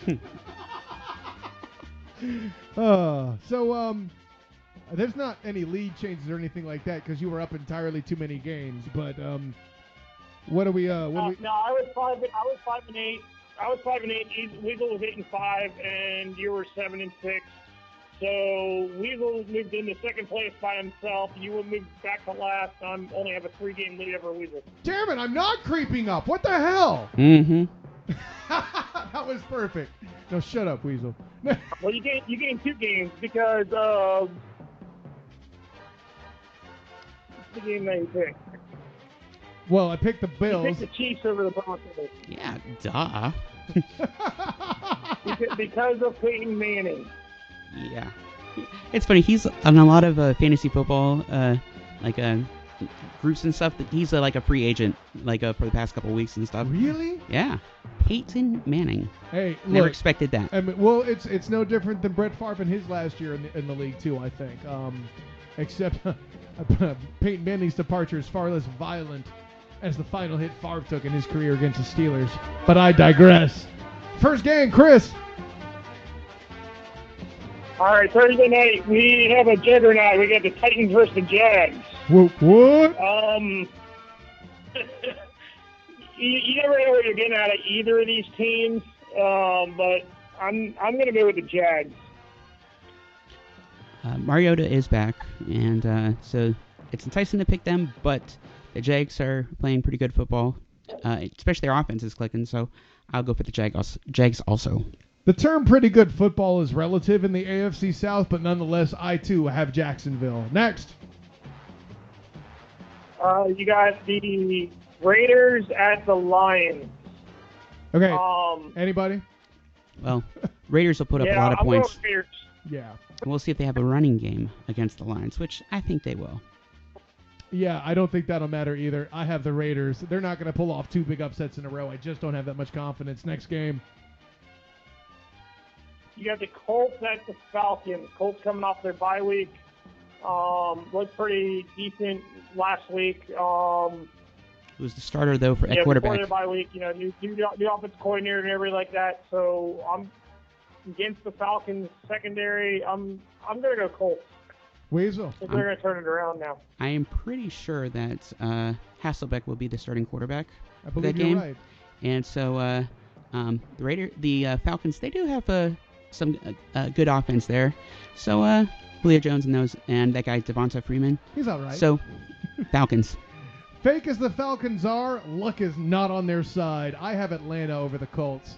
uh, so um, there's not any lead changes or anything like that because you were up entirely too many games. But um, what do we? Uh, what Uh, do we? no, I was five. I was five and eight. I was five and eight. Weasel was eight and five, and you were seven and six. So Weasel moved into second place by himself. You will move back to last. I only have a three-game lead over Weasel. Damn it! I'm not creeping up. What the hell? Mm-hmm. That was perfect. No, shut up, Weasel. Well, you gained you gained two games because of the game that you picked. Well, I picked the You Bills. picked the Chiefs over the Broncos Yeah, duh. because, because of Peyton Manning. Yeah. It's funny. He's on a lot of uh, fantasy football, uh, like uh, groups and stuff. That he's uh, like a free agent, like uh, for the past couple of weeks and stuff. Really? Yeah. Peyton Manning. Hey, Never look. expected that. I mean, well, it's it's no different than Brett Favre in his last year in the, in the league too. I think, um, except Peyton Manning's departure is far less violent as the final hit Favre took in his career against the Steelers. But I digress. First game, Chris. All right, Thursday night we have a juggernaut. We got the Titans versus the Jags. What? What? Um, you, you never know what you're getting out of either of these teams, um, but I'm I'm going to go with the Jags. Uh, Mariota is back, and uh, so it's enticing to pick them, but the Jags are playing pretty good football, uh, especially their offense is clicking, so I'll go for the Jag- Jags also. The term pretty good football is relative in the A F C South, but nonetheless, I too have Jacksonville. Next. Uh, you got the Raiders at the Lions. Okay. Um, Anybody? Well, Raiders will put up yeah, a lot of I'm going points. with Raiders. Yeah. And we'll see if they have a running game against the Lions, which I think they will. Yeah, I don't think that'll matter either. I have the Raiders. They're not going to pull off two big upsets in a row. I just don't have that much confidence. Next game. You got the Colts at the Falcons. Colts coming off their bye week. Um, looked pretty decent last week. Um, Who's the starter, though, for yeah, at before quarterback? their bye week, you know, new, new, new offensive coordinator and everything like that. So I'm against the Falcons secondary. I'm I'm gonna go Colts. Weasel. They're gonna turn it around now. I am pretty sure that uh, Hasselbeck will be the starting quarterback I for believe that you're game. right. And so uh, um, the Raider, the uh, Falcons, they do have uh, some uh, uh, good offense there. So uh, Julio Jones and those, and that guy Devonta Freeman. He's all right. So Falcons. Fake as the Falcons are, luck is not on their side. I have Atlanta over the Colts.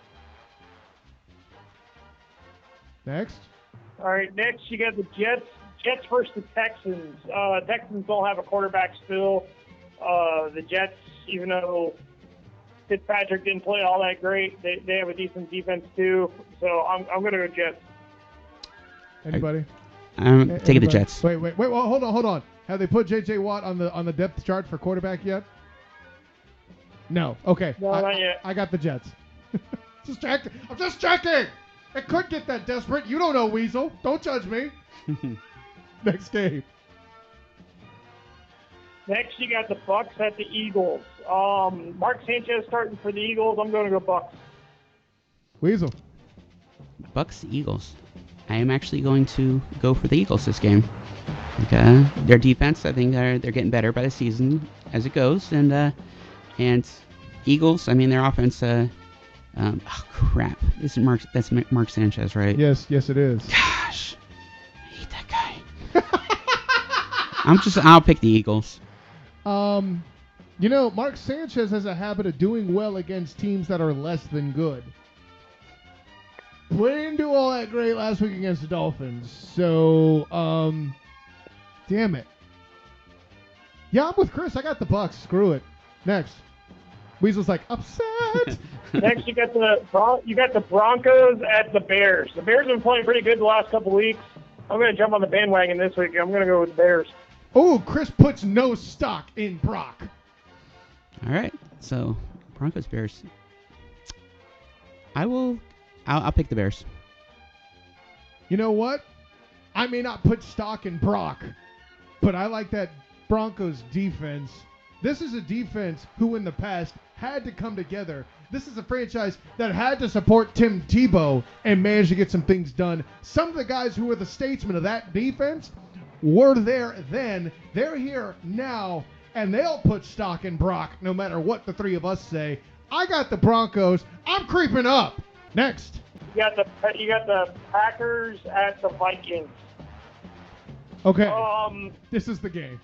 Next. All right, next you got the Jets. Jets versus the Texans. Uh, Texans don't have a quarterback still. Uh, the Jets, even though Fitzpatrick didn't play all that great, they, they have a decent defense too. So I'm I'm gonna go Jets. Anybody? I'm A- taking the anybody? Jets. Wait, wait, wait. Well, hold on, hold on. Have they put J J Watt on the on the depth chart for quarterback yet? No. Okay. No, I, not yet. I got the Jets. Just checking. I'm just checking. It could get that desperate. You don't know, Weasel. Don't judge me. Next game. Next you got the Bucks at the Eagles. Um, Mark Sanchez starting for the Eagles. I'm going to go Bucks. Weasel. Bucks, Eagles. I am actually going to go for the Eagles this game. Okay, their defense, I think they're they're getting better by the season as it goes, and uh, and Eagles, I mean their offense. Uh, um, oh crap! This is Mark. That's Mark Sanchez, right? Yes, yes, it is. Gosh, I hate that guy. I'm just. I'll pick the Eagles. Um, you know, Mark Sanchez has a habit of doing well against teams that are less than good. We didn't do all that great last week against the Dolphins, so um, damn it. Yeah, I'm with Chris. I got the Bucks. Screw it. Next, Weasel's like upset. Next, you got the Bron- you got the Broncos at the Bears. The Bears have been playing pretty good the last couple weeks. I'm going to jump on the bandwagon this week. I'm going to go with the Bears. Oh, Chris puts no stock in Brock. All right, so Broncos Bears. I will. I'll, I'll pick the Bears. You know what? I may not put stock in Brock, but I like that Broncos defense. This is a defense who in the past had to come together. This is a franchise that had to support Tim Tebow and managed to get some things done. Some of the guys who were the statesmen of that defense were there then. They're here now, and they'll put stock in Brock no matter what the three of us say. I got the Broncos. I'm creeping up. Next. You got the you got the Packers at the Vikings. Okay. Um, this is the game.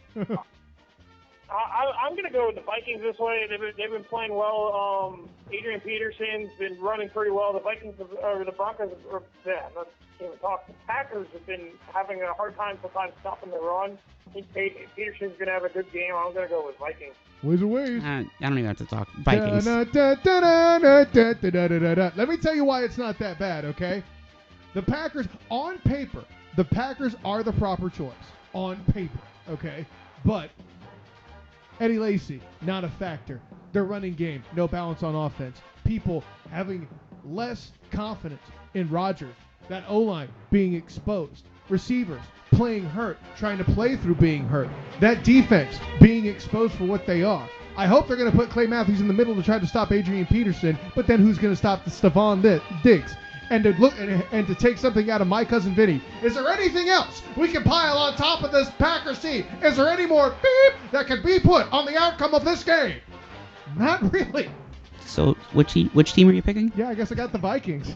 I, I'm going to go with the Vikings this way. They've been, they've been playing well. Um, Adrian Peterson's been running pretty well. The Vikings, have, or the Broncos, or yeah, let's even talk. The Packers have been having a hard time sometimes stopping the run. I think Peterson's going to have a good game. I'm going to go with Vikings. Ways and ways. Uh, I don't even have to talk. Vikings. Da, da, da, da, da, da, da, da, da, da. Let me tell you why it's not that bad, okay? The Packers, on paper, the Packers are the proper choice. On paper, okay? But Eddie Lacy, not a factor. Their running game, no balance on offense. People having less confidence in Rodgers. That O-line being exposed. Receivers playing hurt, trying to play through being hurt. That defense being exposed for what they are. I hope they're going to put Clay Matthews in the middle to try to stop Adrian Peterson, but then who's going to stop the Stephon Diggs? And to look and, and to take something out of my cousin Vinny. Is there anything else we can pile on top of this Packers team? Is there any more beep that can be put on the outcome of this game? Not really. So which te- which team are you picking? Yeah, I guess I got the Vikings.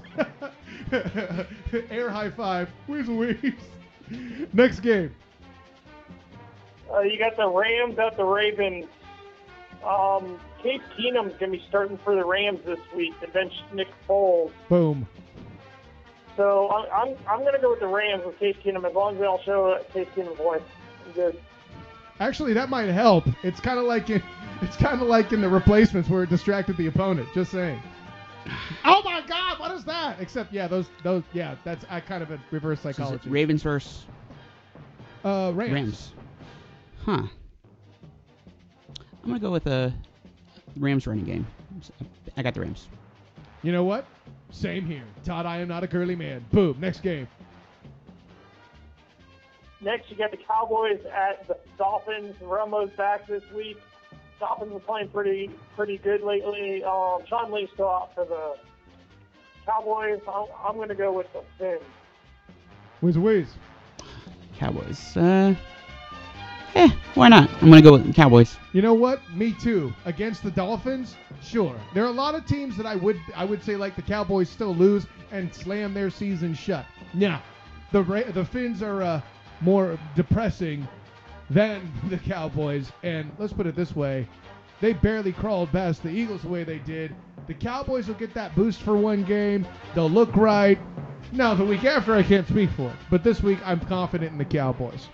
Air high five. Weasel weaves. Next game. Uh, you got the Rams at the Ravens. Um, Case Keenum's going to be starting for the Rams this week to bench Nick Foles. Boom. So I'm I'm, I'm going to go with the Rams with Case Keenum as long as they don't show Case Keenum voice. I'm good. Actually, that might help. It's kind of like in, it's kind of like in the replacements where it distracted the opponent. Just saying. Oh my God! What is that? Except yeah, those those yeah, that's I kind of a reverse psychology. So is it Ravens versus uh Rams. Rams. Huh. I'm gonna go with a Rams running game. I got the Rams. You know what? Same here. Todd, I am not a girly man. Boom. Next game. Next, you got the Cowboys at the Dolphins. Romo's back this week. Dolphins are playing pretty pretty good lately. Um, Sean Lee's still out for the Cowboys. I'm, I'm going to go with the Fins. Whiz whiz. Cowboys. Uh, eh, why not? I'm going to go with the Cowboys. You know what? Me too. Against the Dolphins, sure. There are a lot of teams that I would I would say like the Cowboys still lose and slam their season shut. Yeah, the Ra- the Fins are uh, more depressing than the Cowboys, and let's put it this way, they barely crawled past the Eagles the way they did. The Cowboys will get that boost for one game. They'll look right. Now, the week after, I can't speak for it, but this week, I'm confident in the Cowboys.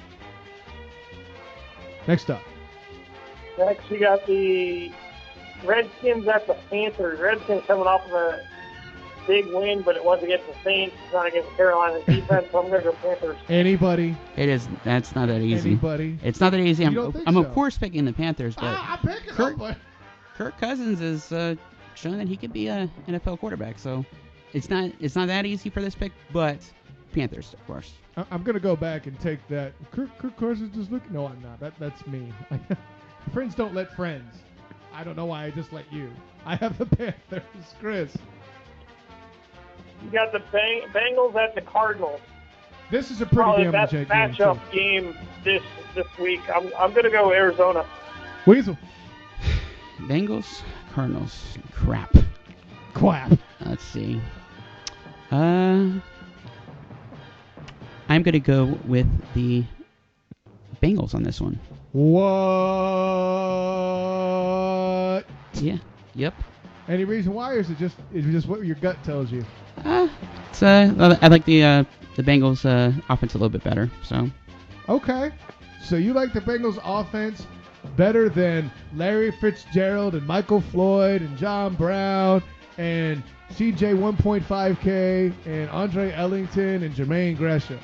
Next up. Next, you got the Redskins at the Panthers. Redskins coming off of a big win, but it was against the Saints, not against Carolina's defense, so I'm going to go Panthers. Anybody? It is. That's not that easy. Anybody? It's not that easy. You I'm, don't think I'm so? of course picking the Panthers, but Ah, I'm picking Kirk, somebody. Kirk Cousins is uh, showing that he could be a N F L quarterback. So it's not it's not that easy for this pick, but Panthers, of course. I- I'm going to go back and take that. Kirk, Kirk Cousins is looking. No, I'm not. That That's me. Friends don't let friends. I don't know why I just let you. I have the Panthers. Chris. You got the Bang- Bengals at the Cardinals. This is a pretty Probably damn the best legit game, matchup too. game this this week. I'm I'm going to go Arizona. Weasel. Bengals, Cardinals. Crap. Quack. Let's see. Uh, I'm going to go with the Bengals on this one. What? Yeah. Yep. Any reason why, or is it just is it just what your gut tells you? Uh, it's, uh, I like the uh, the Bengals uh, offense a little bit better. So. Okay. So you like the Bengals offense better than Larry Fitzgerald and Michael Floyd and John Brown and C J one point five K and Andre Ellington and Jermaine Gresham.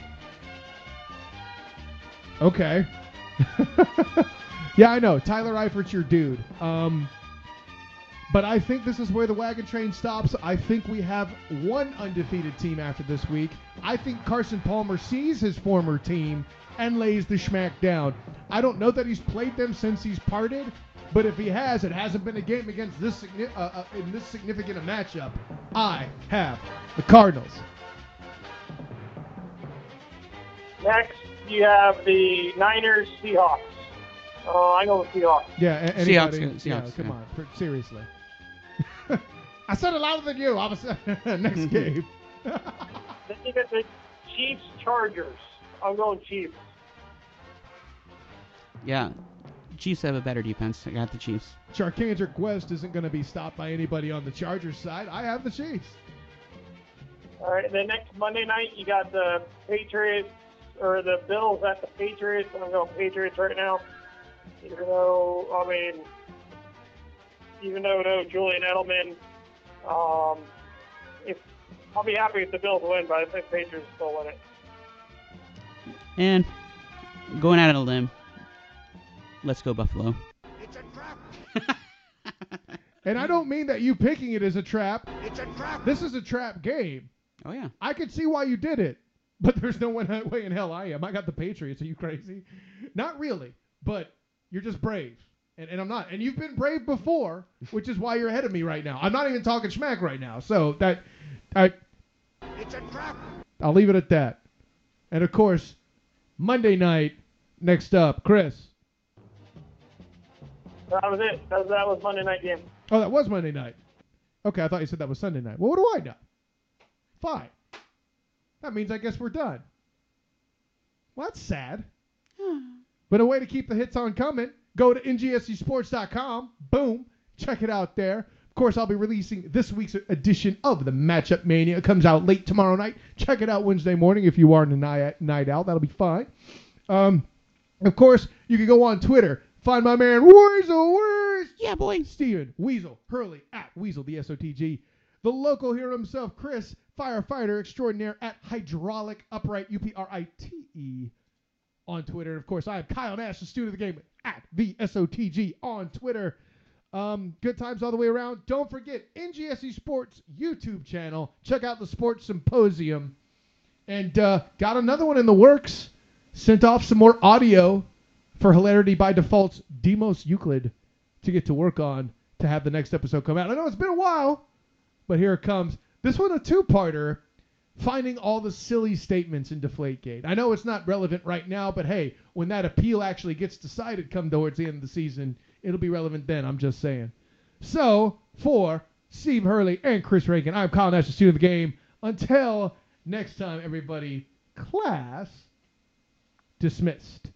Okay. Yeah, I know. Tyler Eifert's your dude. Um, but I think this is where the wagon train stops. I think we have one undefeated team after this week. I think Carson Palmer sees his former team and lays the schmack down. I don't know that he's played them since he's parted, but if he has, it hasn't been a game against this signi- uh, uh, in this significant a matchup. I have the Cardinals. Next, you have the Niners Seahawks. Uh, I go with Seahawks. Yeah, a- Seahawks, anybody? Seahawks, yeah, yeah. come on, per- seriously. I said it louder than you. I was next game. Then you get the Chiefs Chargers. I'm going Chiefs. Yeah. Chiefs have a better defense. I got the Chiefs. Charkandrick West isn't going to be stopped by anybody on the Chargers side. I have the Chiefs. All right, then next Monday night, you got the Patriots, or the Bills at the Patriots. I'm going Patriots right now. Even though, I mean, even though no Julian Edelman, um, if I'll be happy if the Bills win, but I think Patriots still win it. And going out on a limb, let's go Buffalo. It's a trap. And I don't mean that you picking it as a trap. It's a trap. This is a trap game. Oh, yeah. I could see why you did it, but there's no one way in hell I am. I got the Patriots. Are you crazy? Not really, but you're just brave. And, and I'm not. And you've been brave before, which is why you're ahead of me right now. I'm not even talking schmack right now. So that, I, It's a trap. I'll leave it at that. And, of course, Monday night, next up, Chris. That was it. That was, that was Monday night game. Oh, that was Monday night. Okay, I thought you said that was Sunday night. Well, what do I know? Fine. That means I guess we're done. Well, that's sad. But a way to keep the hits on coming, go to N G S C sports dot com. Boom. Check it out there. Of course, I'll be releasing this week's edition of the Matchup Mania. It comes out late tomorrow night. Check it out Wednesday morning if you are in the night, night out. That'll be fine. Um, of course, you can go on Twitter. Find my man Weasel. Where's Yeah, boy. Steven Weasel Hurley at Weasel, the S O T G. The local hero himself, Chris, firefighter extraordinaire at Hydraulic Upright, U P R I T E, on Twitter. And of course, I am Kyle Nash, the student of the game, at the S O T G on Twitter. Um, good times all the way around. Don't forget, N G S C Sports YouTube channel. Check out the Sports Symposium. And uh, got another one in the works. Sent off some more audio for Hilarity by Default's Demos Euclid to get to work on to have the next episode come out. I know it's been a while, but here it comes. This one a two-parter, finding all the silly statements in Deflategate. I know it's not relevant right now, but hey, when that appeal actually gets decided come towards the end of the season, it'll be relevant then, I'm just saying. So, for Steve Hurley and Chris Reagan, I'm Kyle Nash, the student of the game. Until next time, everybody, class dismissed.